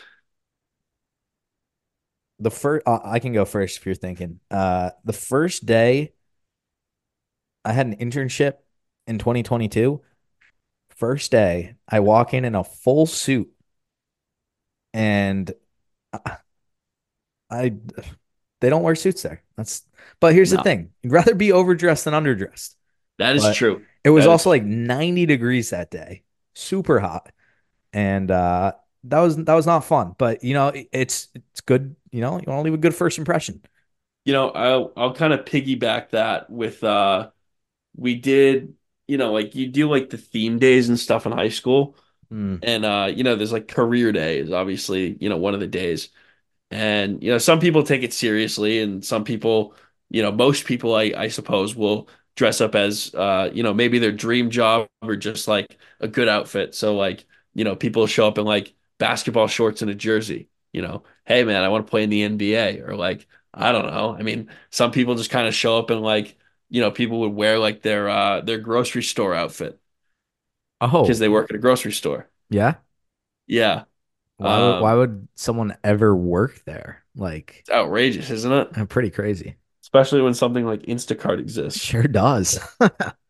The first, I can go first if you're thinking. The first day I had an internship in 2022. First day, I walk in a full suit, and I, I they don't wear suits there. But here's the No, thing: you'd rather be overdressed than underdressed. that is But true. it was That is also like 90 degrees that day, super hot, and that was not fun. But it's good. You want to leave a good first impression. I'll kind of piggyback that with we did, like you do like the theme days and stuff in high school. Mm. And there's like career days, obviously, one of the days. And some people take it seriously, and some people, most people I suppose will dress up as maybe their dream job or just like a good outfit. So like, people show up in like basketball shorts and a jersey, hey man, I want to play in the NBA, or like, I don't know. I mean, some people just kind of show up in like, people would wear like their grocery store outfit because Oh, they work at a grocery store. yeah. Yeah. Why Um, would someone ever work there? Like, it's outrageous, isn't it? pretty crazy. Especially when something like Instacart exists. Sure does. All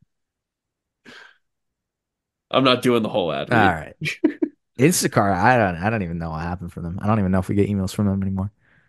I'm not doing the whole ad read. right. Instacart, I don't even know what happened for them. I don't even know if we get emails from them anymore.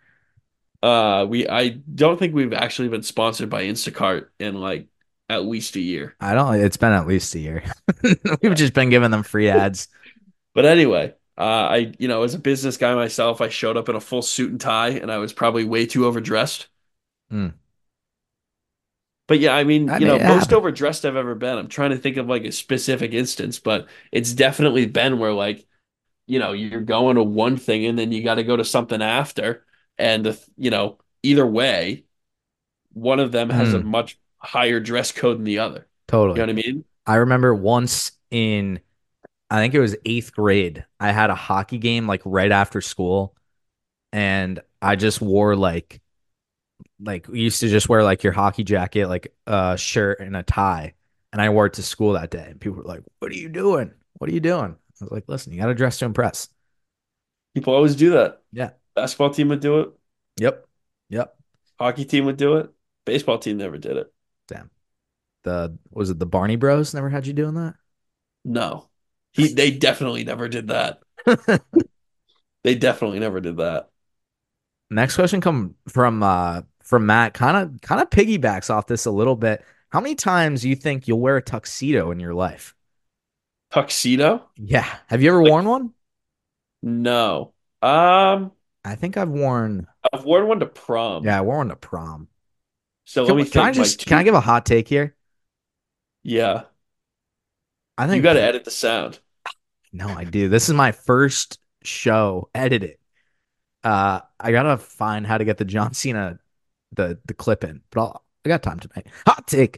I don't think we've actually been sponsored by Instacart in like at least a year. I don't it's been at least a year. We've Yeah. just been giving them free ads. But anyway, as a business guy myself, I showed up in a full suit and tie, and I was probably way too overdressed. Hmm. But yeah, I mean, I mean, it most happened. overdressed I've ever been. I'm trying to think of like a specific instance, but it's definitely been where like, you're going to one thing and then you got to go to something after. And either way, one of them has a Hmm. much higher dress code than the other. You Totally. know what I mean? I remember once in, I think it was eighth grade, I had a hockey game like right after school, and I just wore like we used to just wear like your hockey jacket, like a shirt and a tie. And I wore it to school that day. And people were like, "What are you doing? What are you doing?" I was like, "Listen, you got to dress to impress." People always do that. Yeah. Basketball team would do it. Yep. Yep. Hockey team would do it. Baseball team never did it. Damn. Was it the Barney Bros never had you doing No. They definitely never did that. that? They definitely never did that. Next question come from Matt. Kind of piggybacks off this a little bit. How many times do you think you'll wear a tuxedo in your life? Tuxedo? Yeah. Have you ever Like, worn one? no. Um, I think I've worn, I've worn one to prom. yeah, I wore one to prom. So let me Can I think. My just, can I two, give a hot take here? yeah. I You think, got to edit the sound. no, I do. This is my first show edited. I gotta find how to get the John Cena, the clip in, but I got time tonight. Hot take.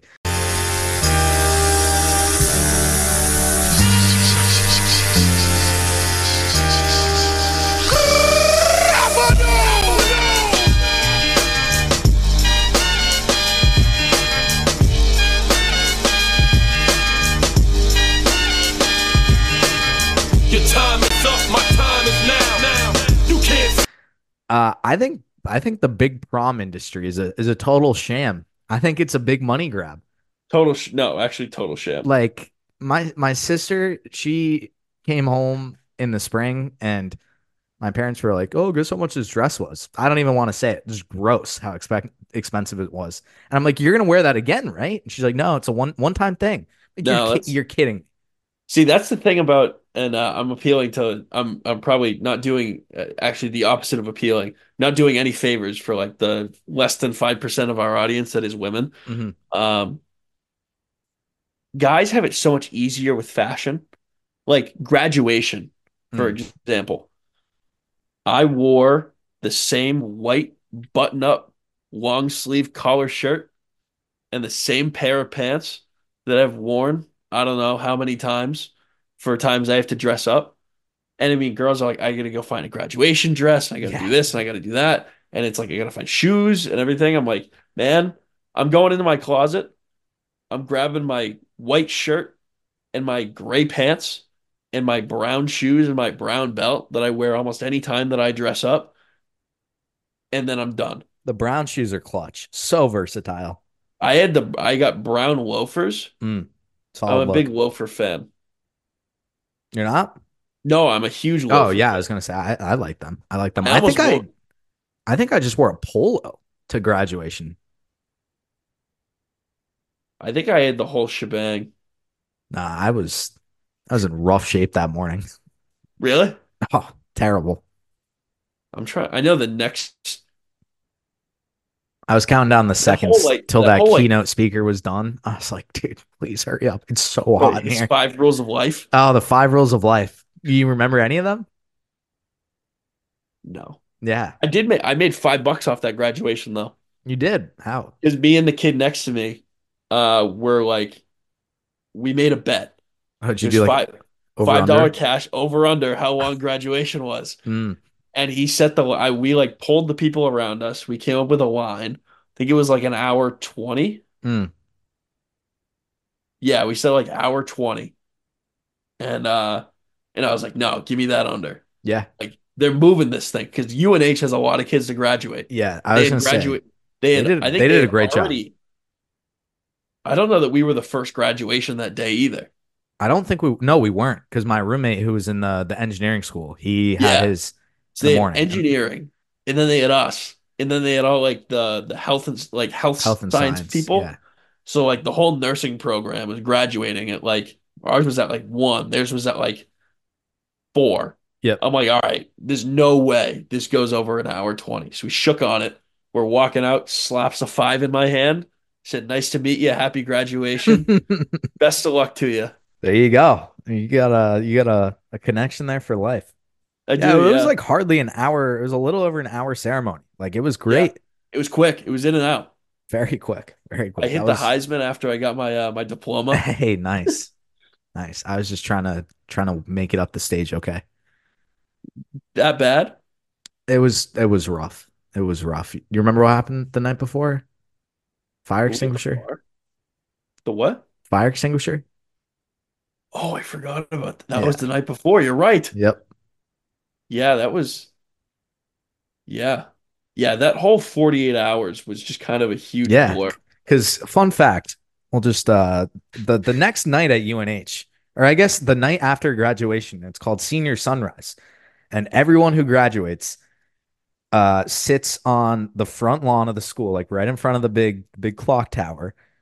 Your time is up, my time is now. You can't. I think the big prom industry is a total sham. I think it's a big money grab. No, actually, total sham. Like my sister, she came home in the spring and my parents were like, "Oh, guess how much this dress was." I don't even want to say it. Just gross how expensive it was. And I'm like, "You're gonna wear that again, right?" And she's like, "No, it's a one time thing." Like No, that's you're kidding. see, that's the thing about, and I'm appealing to. I'm probably not doing actually the opposite of appealing. Not doing any favors for like the less than 5% of our audience that is women. Hmm. Um, Guys have it so much easier with fashion. Like graduation, for Mm. example. I wore the same white button-up long sleeve collar shirt and the same pair of pants that I've worn, I don't know how many times for times I have to dress up. And I mean, girls are like, I gotta go find a graduation dress, and I gotta do Yeah. this, and I gotta do that. And it's like, I gotta find shoes and everything. I'm like, man, I'm going into my closet. I'm grabbing my white shirt and my gray pants and my brown shoes and my brown belt that I wear almost any time that I dress up. And then I'm done. The brown shoes are clutch. So versatile. I got brown loafers. Mm. I'm Solid a big look. loafer fan. You're not? No, I'm a huge Oh loafer yeah, I fan. was gonna say I like them. I like them. I almost wore, I think I just wore a polo to graduation. I think I had the whole shebang. Nah, I was in rough shape that morning. Really? Oh, terrible. I'm trying. I know the next, I was counting down the seconds till that that whole like, keynote speaker was done. I was like, dude, please hurry up. It's so what, hot in his here. 5 rules of life? Oh, the five rules of life. You remember any of them? No. Yeah, I made $5 off that graduation though. you did. How? Because me and the kid next to me, were like, we made a bet. Oh, did It you was do like over $5 under? cash over under how long graduation was. Mm, And he set we like pulled the people around us. We came up with a line. I think it was like an hour 20. mm, Yeah, we said like hour 20. And I was like, no, give me that under. yeah, Like they're moving this thing because UNH has a lot of kids to graduate. yeah. I They was had gonna say graduate they they had did. I think They they did a had great job. already I don't know that we were the first graduation that day either. I don't think we. No, we weren't because my roommate who was in the engineering school, he had Yeah. his in So the they had morning and engineering, and then they had us, and then they had all like the health and like health health and science science. people. Yeah. So like the whole nursing program was graduating at like ours was at like 1, theirs was at like 4. Yep. I'm like, all right, there's no way this goes over an hour 20. So we shook on it. We're walking out, slaps a 5 in my hand, said, nice to meet you, happy graduation. Best of luck to you. There you go. You got a connection there for life. I Yeah, do, it was yeah. like hardly an hour. It was a little over an hour ceremony. Like it was Yeah. great. It was quick. It was in and out. Very quick. Very I quick. I hit the was Heisman after I got my diploma. hey, nice. Nice. I was just trying to make it up the stage, okay. That bad? It was rough. It was rough. You remember what happened the night before? Fire Were we at the extinguisher? bar? The what? Fire extinguisher? Oh, I forgot about that. That was Yeah. the night before. You're right. Yep. Yeah, that was, yeah. Yeah, that whole 48 hours was just kind of a huge Yeah. blur. Because fun fact, we'll just the next night at UNH, or I guess the night after graduation, it's called senior sunrise. And everyone who graduates sits on the front lawn of the school, like right in front of the big clock tower,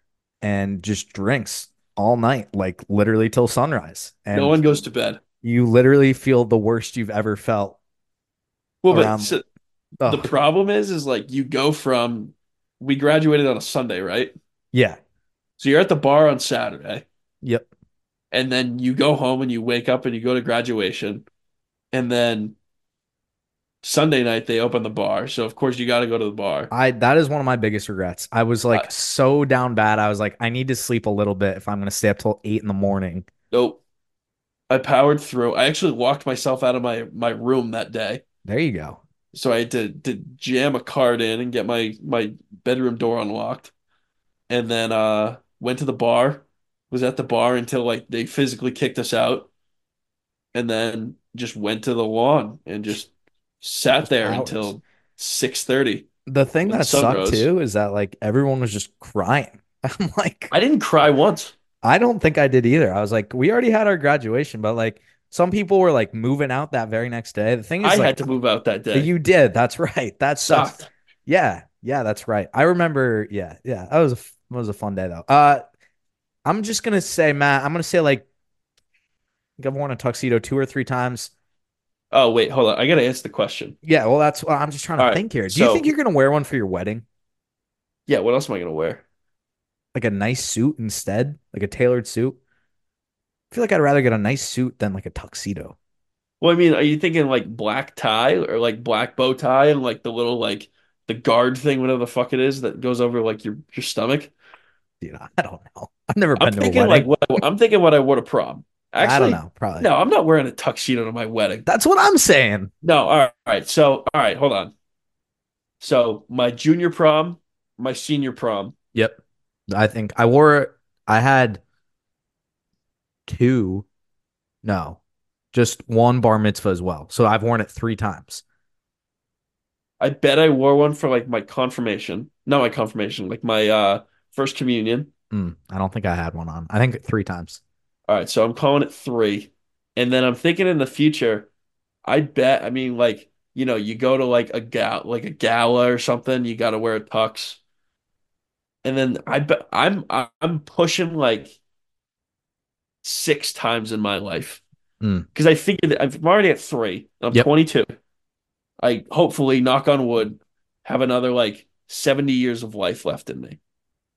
and just drinks all night, like literally till sunrise. No And one goes to bed. you literally feel the worst you've ever felt Well, but around. so the Oh, problem is like you go from we graduated on a Sunday, right? yeah. So you're at the bar on Saturday, Yep. and then you go home and you wake up and you go to graduation, and then Sunday night they open the bar. So of course you got to go to the bar. That is one of my biggest regrets. I was I, like so down bad. I was like, I need to sleep a little bit if I'm gonna stay up till 8 in the morning. nope. I powered through. I actually locked myself out of my room that day. There you go. So I had to jam a card in and get my bedroom door unlocked. And then went to the bar, was at the bar until like they physically kicked us out, and then just went to the lawn and just sat Just there hours. until 6:30 The thing when the that sun sucked rose. too is that like everyone was just crying. I'm like, I didn't cry once. I don't think I did either. I was like, we already had our graduation, but like some people were like moving out that very next day. The thing is I like had to move out that day. you did. That's right. That sucks. Sucked. Yeah. Yeah, that's right. I remember. Yeah. Yeah. That was a fun day though. I'm just gonna say, Matt, I'm gonna say like I think I've worn a tuxedo 2 or 3 times. Oh wait, hold on. I gotta answer the question. Yeah, well, that's I'm just trying to All right. think here. Do you think So you're gonna wear one for your wedding? yeah, what else am I gonna wear? Like a nice suit instead? Like a tailored suit? I feel like I'd rather get a nice suit than like a tuxedo. Well, I mean, are you thinking like black tie or like black bow tie and like the little like the guard thing, whatever the fuck it is that goes over like your stomach? Dude, I don't know. I've never been to a Like wedding. what I'm thinking what I wore to prom. I don't Actually, know. Probably. no, I'm not wearing a tuxedo to my wedding. That's what I'm saying. No, all right. So, all right, hold on. So, my junior prom, my senior prom. Yep. I had two, no, just one bar mitzvah as well. So I've worn it 3 times. I bet I wore one for like my confirmation. Not my confirmation, like my first communion. I don't think I had one on. I think 3 times. All right, so I'm calling it three. And then I'm thinking in the future, I bet, I mean, like, you go to like a gala or something, you got to wear a tux. And then I bet I'm pushing like 6 times in my life Mm. because I figured that I'm already at three. I'm Yep. 22. I hopefully, knock on wood, have another like 70 years of life left in me.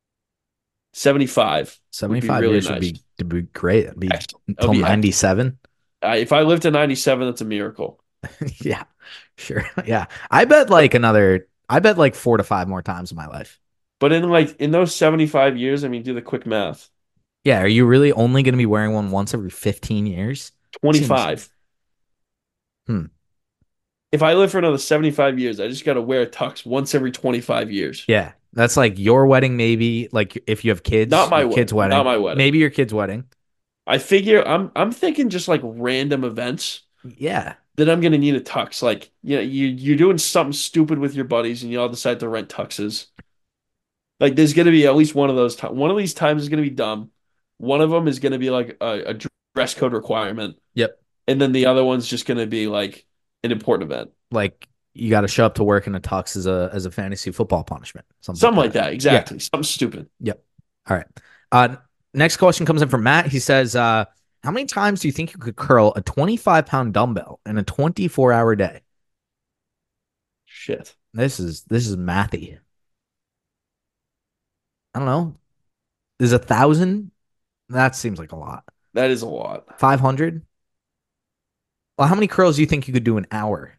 75 would be 75 really years nice. would be great. It'd be Excellent. That would until be excellent. 97. If I lived to 97, that's a miracle. Yeah, sure. Yeah. I bet like 4 to 5 more times in my life. But in those 75 years, I mean, do the quick math. Yeah. Are you really only going to be wearing one once every 15 years? Seems, 25. hmm. If I live for another 75 years, I just got to wear a tux once every 25 years. Yeah. That's like your wedding, maybe. Like if you have kids, Not my your kid's wedding. Not wedding, my wedding. maybe your kid's wedding. I figure I'm thinking just like random events Yeah. that I'm gonna need a tux. Like, you're doing something stupid with your buddies and you all decide to rent tuxes. Like there's gonna be at least one of those times. One of these times is gonna be dumb. One of them is gonna be like a dress code requirement, Yep. and then the other one's just gonna be like an important event. Like you got to show up to work in a tux as a fantasy football punishment. Something Something like like that. that, Yeah. exactly. Something stupid. Yep. All right. Uh, Next question comes in from Matt. He says, how many times do you think you could curl a 25-pound dumbbell in a 24-hour day? Shit. This is mathy. I don't know. Is 1,000? That seems like a lot. That is a lot. 500? Well, how many curls do you think you could do an hour?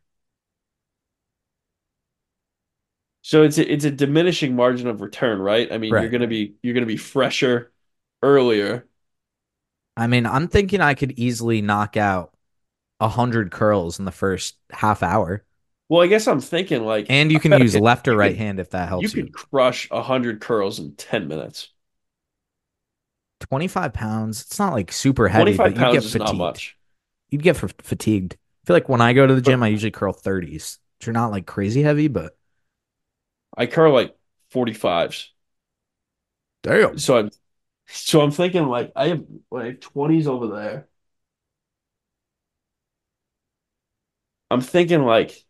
So it's a diminishing margin of return, right? I mean, you're Right. gonna be you're gonna be fresher earlier. I mean, I'm thinking I could easily knock out 100 curls in the first half hour. Well, I guess I'm thinking like And you I can bet use left or you right could hand if that you helps you. could crush 100 curls in 10 minutes. 25 pounds. It's not like super heavy, 25 but you'd get pounds is not fatigued. much. You'd get fatigued. I feel like when I go to the But gym, I usually curl 30s, which are not like crazy heavy, but I curl like 45s. damn. So I'm thinking like I have 20s over there. I'm thinking like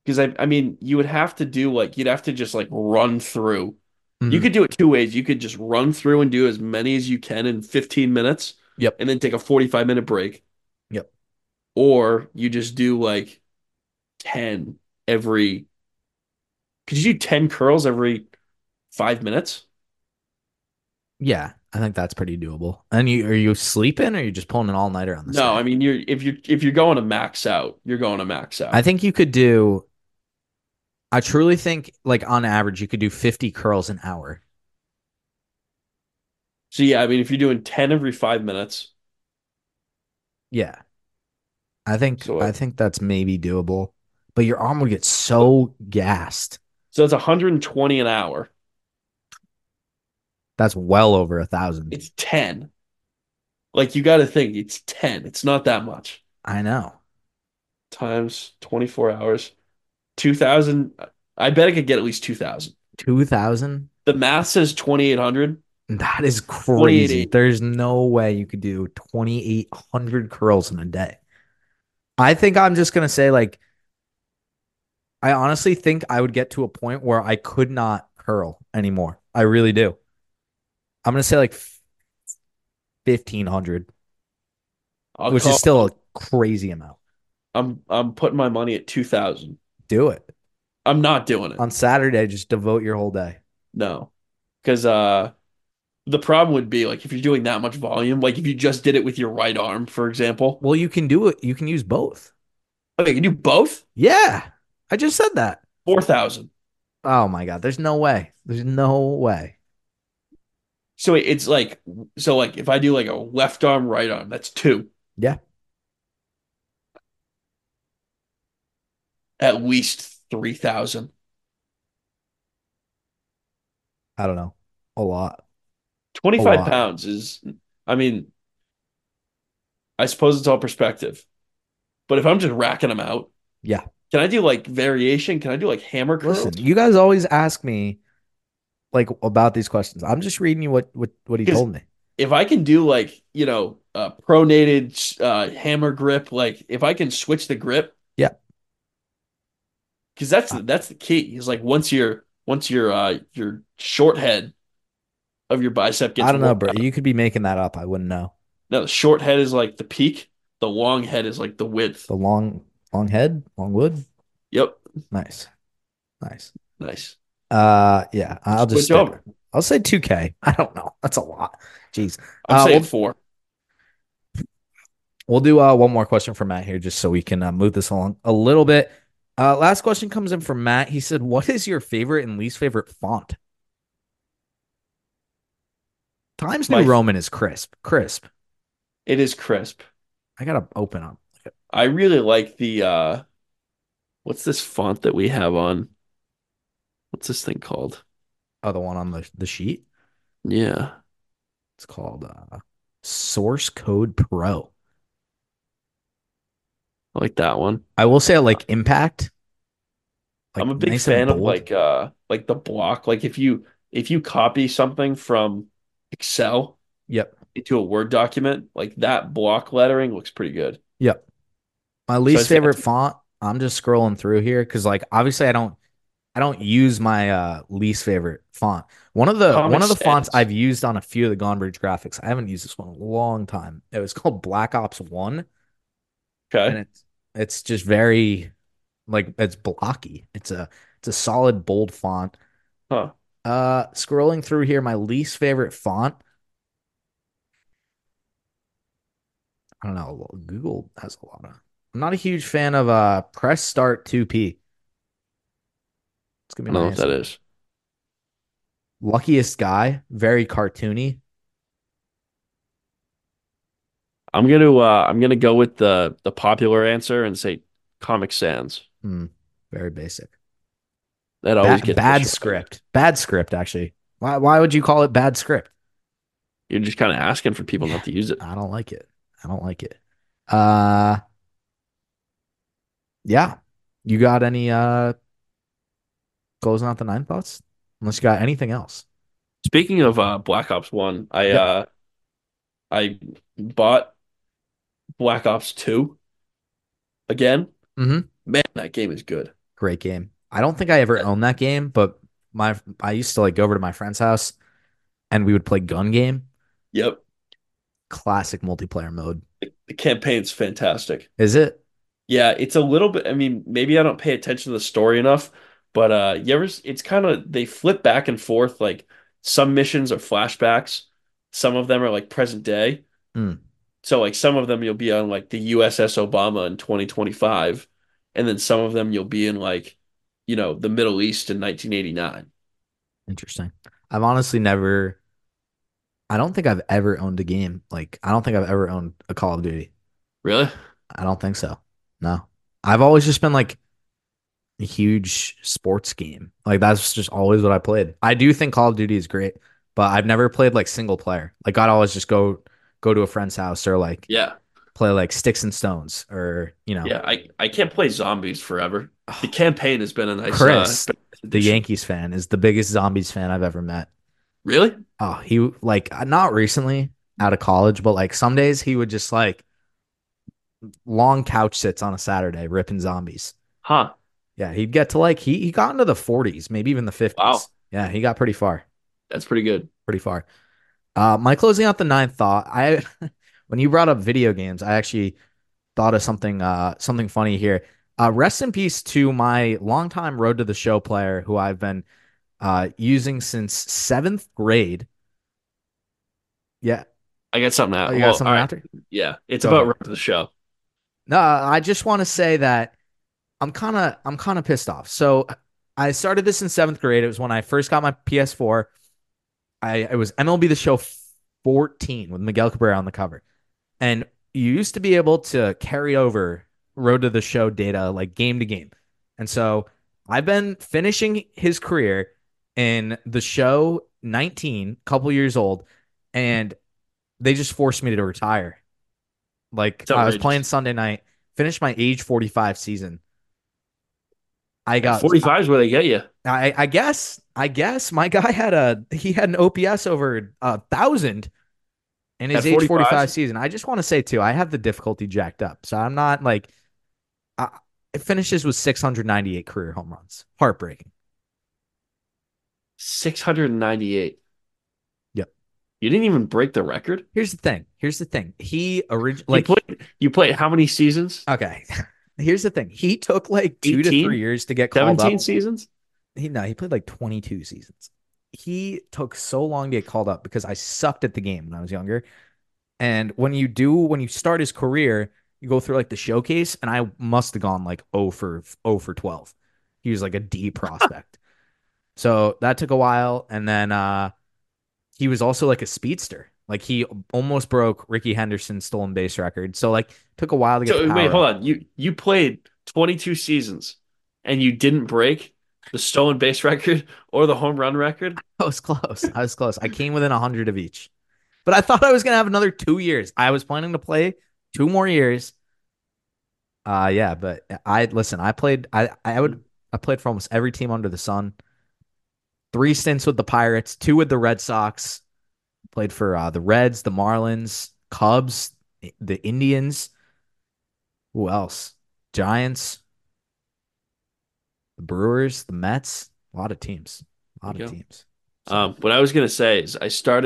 Because I mean, you would have to do like you'd have to just like run through. You Mhm. could do it two ways. You could just run through and do as many as you can in 15 minutes Yep. and then take a 45-minute break, Yep. or you just do like 10 every. Could you do 10 curls every 5 minutes? Yeah, I think that's pretty doable. And you are you sleeping or are you just pulling an all-nighter on this No, day? I mean if you're going to max out, you're going to max I out. think you could do I truly think like on average you could do 50 curls an hour. So yeah, I mean if you're doing 10 every 5 minutes, Yeah. I think that's maybe doable. But your arm would get so so gassed. so it's 120 an hour. That's well over 1,000. It's 10. Like you got to think it's 10. It's not that much. I know. Times 24 hours. 2,000. I bet I could get at least 2,000. 2,000? The math says 2,800. That is crazy. 2880. There's no way you could do 2,800 curls in a day. I think I'm just gonna say like I honestly think I would get to a point where I could not curl anymore. I really do. I'm gonna say like 1,500, I'll which is call still a crazy amount. I'm putting my money at 2,000. Do it I'm not doing it. on Saturday. Just devote your whole day. No. Because the problem would be like if you're doing that much volume, like if you just did it with your right arm, for example. Well, you can do it. You can use both. Okay, you can do both? Yeah, I just said that. 4,000. Oh my God, there's no way. There's no way. So it's like so like if I do like a left arm, right arm, that's two. Yeah, At least 3,000. I don't know. A lot. A 25 lot. pounds is, I mean, I suppose it's all perspective. But if I'm just racking them out, Yeah. can I do like variation? Can I do like hammer Listen, curls? you guys always ask me like about these questions. I'm just reading you what he Because told me. if I can do like, pronated hammer grip, like if I can switch the grip, Yeah. because that's the key. Is like once your short head of your bicep I gets don't know, worn bro. out. You could be making that up. I wouldn't know. No, the short head is like the peak. The long head is like the width. The long head, long wood. Yep. Nice. Nice. Nice. Yeah, I'll just Switch stick. over. I'll say 2K. I don't know. That's a lot. Jeez. I'm saying We'll four. we'll do one more question for Matt here, just so we can move this along a little bit. Last question comes in from Matt. He said, "What is your favorite and least favorite font?" Times New My Roman is crisp. Crisp. It is crisp. I gotta open up. I really like the what's this font that we have on? What's this thing called? Oh, the one on the sheet. Yeah, It's called Source Code Pro. I like that one. I will say I like impact, I'm like a big nice and fan of bold. like the block. Like if you copy something from Excel Yep. into a Word document, like that block lettering looks pretty good. Yep. My So I least say favorite font, I'm just scrolling through here because like obviously I don't use my least favorite font. One of the Comic one of the fonts Sans. I've used on a few of the Gonbridge graphics. I haven't used this one in a long time. It was called Black Ops 1 and Okay. it's just very like it's blocky. It's a solid bold font. Huh. Scrolling through here, my least favorite font. I don't know. Google has a lot of. I'm not a huge fan of Press Start 2P. It's gonna I be don't my know what that answer. is. Luckiest Guy, very cartoony. I'm gonna go with the popular answer and say Comic Sans. Hmm, very basic. That always Bad gets just bad right. script. Bad script actually. Why would you call it bad script? You're just kind of asking for people Yeah, not to use it. I don't like it. I don't like it. Uh yeah. You got any closing out the nine thoughts? Unless you got anything else. Speaking of Black Ops 1, Yep. I bought Black Ops 2 again. Mm-hmm. Man, that game is good. Great game. I don't think I ever owned that game, but I used to like go over to my friend's house and we would play gun game. Yep. Classic multiplayer mode. The campaign's fantastic. Is it? Yeah, it's a little bit, I mean, maybe I don't pay attention to the story enough, but it's kind of they flip back and forth like some missions are flashbacks, some of them are like present day. Hmm. So like some of them you'll be on like the USS Obama in 2025, and then some of them you'll be in like, the Middle East in 1989. Interesting. I've honestly never. I don't think I've ever owned a game. Like, I don't think I've ever owned a Call of Duty. Really? I don't think so. No. I've always just been like a huge sports game. Like, that's just always what I played. I do think Call of Duty is great, but I've never played like single player. Like, I'd always just go to a friend's house or like Yeah. play like Sticks and Stones or, Yeah, I can't play zombies forever. The campaign has been a nice Chris, the addition. Yankees fan, is the biggest Zombies fan I've ever met. Really? Oh, he like not recently out of college, but like some days he would just like long couch sits on a Saturday ripping zombies. Huh. Yeah, he'd get to like he got into the 40s, maybe even the 50s. Wow. Yeah, he got pretty far, That's pretty good. pretty far. My closing out the ninth thought, I when you brought up video games, I actually thought of something funny here. Rest in peace to my longtime Road to the Show player who I've been using since seventh grade. Yeah. I got something Oh, out. you got Well, all something right. after? Yeah, it's Go about ahead. Road to the Show. No, I just want to say that I'm kind of pissed off. So I started this in seventh grade. It was when I first got my PS4. It was MLB The Show 14 with Miguel Cabrera on the cover. And you used to be able to carry over Road to the Show data like game to game. And so I've been finishing his career in the show 19, couple years old, and they just forced me to retire. Like It's I was playing outrageous. Sunday night, finished my age 45 season. I At got 45 is where they get you. I guess my guy had an OPS over 1,000 in At his age 45 45, season. I just want to say too, I have the difficulty jacked up. So I'm not like I, it finishes with 698 career home runs. Heartbreaking. 698. Yep. You didn't even break the record? Here's the thing. You played how many seasons? Okay. Here's the thing. He took like 2 to 3 18? years to get called 17 up. seasons? He played like 22 seasons. He took so long to get called up because I sucked at the game when I was younger. And when you start his career, you go through like the showcase, and I must have gone like 0 for 12. He was like a D prospect. So that took a while. And then he was also like a speedster. Like he almost broke Ricky Henderson's stolen base record. So like took a while to get the So wait, power hold up. on. You played 22 seasons and you didn't break the stolen base record or the home run record? I was close. I was close. I came within 100 of each. But I thought I was gonna have another 2 years. I was planning to play 2 more years. Yeah, but I listen, I played for almost every team under the sun. 3 stints with the Pirates, two with the Red Sox, played for the Reds, the Marlins, Cubs, the Indians. Who else? Giants, the Brewers, the Mets. A lot of teams. A There lot you of go. teams. So What I was gonna say is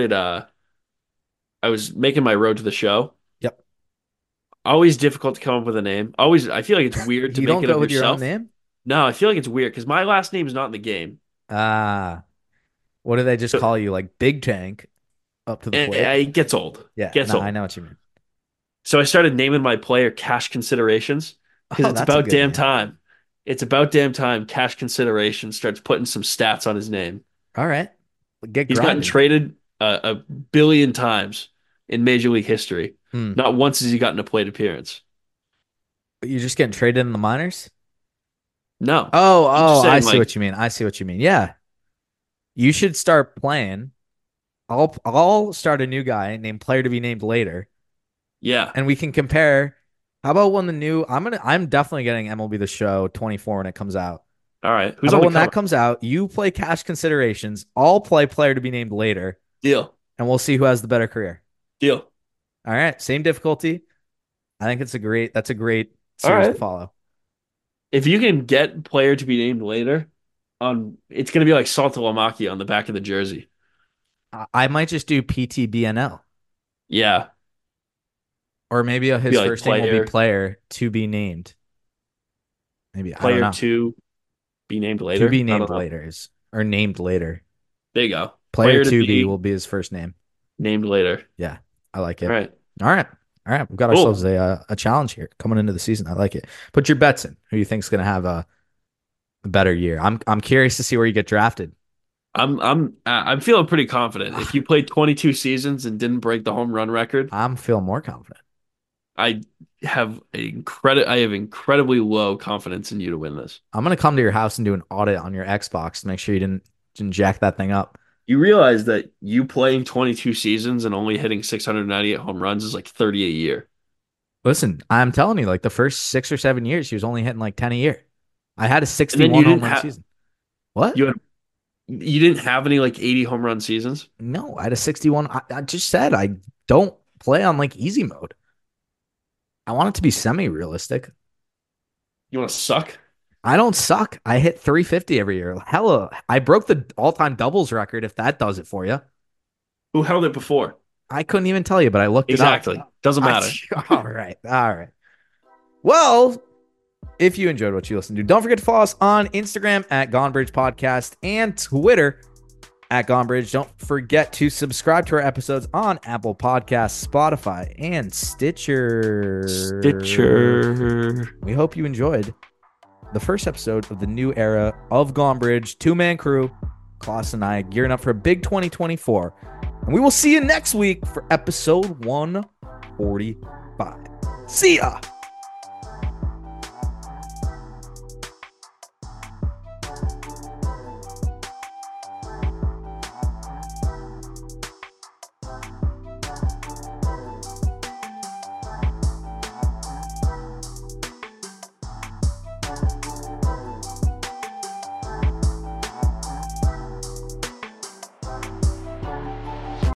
I was making my road to the show. yep. Always difficult to come up with a name. Always I feel like it's weird to You make don't it go up with your own yourself. name? No, I feel like it's weird because my last name is not in the game. Ah, what do they just So call you? Like Big Tank up to the plate? it gets old. Yeah, Gets no, I old. know what you mean. So I started naming my player Cash Considerations because Oh, it's that's a about good damn name. time. It's about damn time Cash Consideration starts putting some stats on his name. All right. Get He's gotten grinding. traded a billion times in Major League history. Hmm. Not once has he gotten a plate appearance. You're just getting traded in the minors? No. Oh, I'm just I saying, see like, what you mean. I see what you mean. Yeah. You should start playing. I'll start a new guy named player to be named later, yeah. and we can compare. How about when the new I'm definitely getting MLB The Show 24 when it comes out. All right. How Who's on about the when that cover? comes out, you play cash considerations, I'll play player to be named later, Deal. and we'll see who has the better career. Deal. All right, same difficulty. I think that's a great All series to right. follow. If you can get player to be named later, it's gonna be like Saltalamacchia on the back of the jersey. I might just do PTBNL, Yeah, or maybe be his like first name will be player player to be named. Maybe I don't player know. to be named To later. be I named don't know. later or named later. There you go. Player Player to to be be will be his first name. named later. Yeah, I like All it. right. All right. All right. We've got ourselves Cool. a challenge here coming into the season. I like it. Put your bets in. Who you think's going to have a better year? I'm curious to see where you get drafted. I'm feeling pretty confident. If you played 22 seasons and didn't break the home run record, I'm feeling more confident. I I have incredibly low confidence in you to win this. I'm going to come to your house and do an audit on your Xbox to make sure you didn't jack that thing up. You realize that you playing 22 seasons and only hitting 698 home runs is like 30 a year. Listen, I'm telling you, like the first 6 or 7 years, he was only hitting like 10 a year. I had a And then 61 home run season. What? you had you didn't have any like 80 home run seasons. No, I had a 61. I just said I don't play on like easy mode. I want it to be semi-realistic. You want to suck? I don't suck. I hit 350 every year. Hella, I broke the all-time doubles record if that does it for you. Who held it before? I couldn't even tell you, but I looked it up. Exactly. Doesn't matter. All right. All right. Well, if you enjoyed what you listened to, don't forget to follow us on Instagram at Gonebridge Podcast and Twitter at Gonebridge. Don't forget to subscribe to our episodes on Apple Podcasts, Spotify, and Stitcher. We hope you enjoyed the first episode of the new era of Gonebridge. Two-man crew, Klaus and I gearing up for a big 2024. And we will see you next week for episode 145. See ya!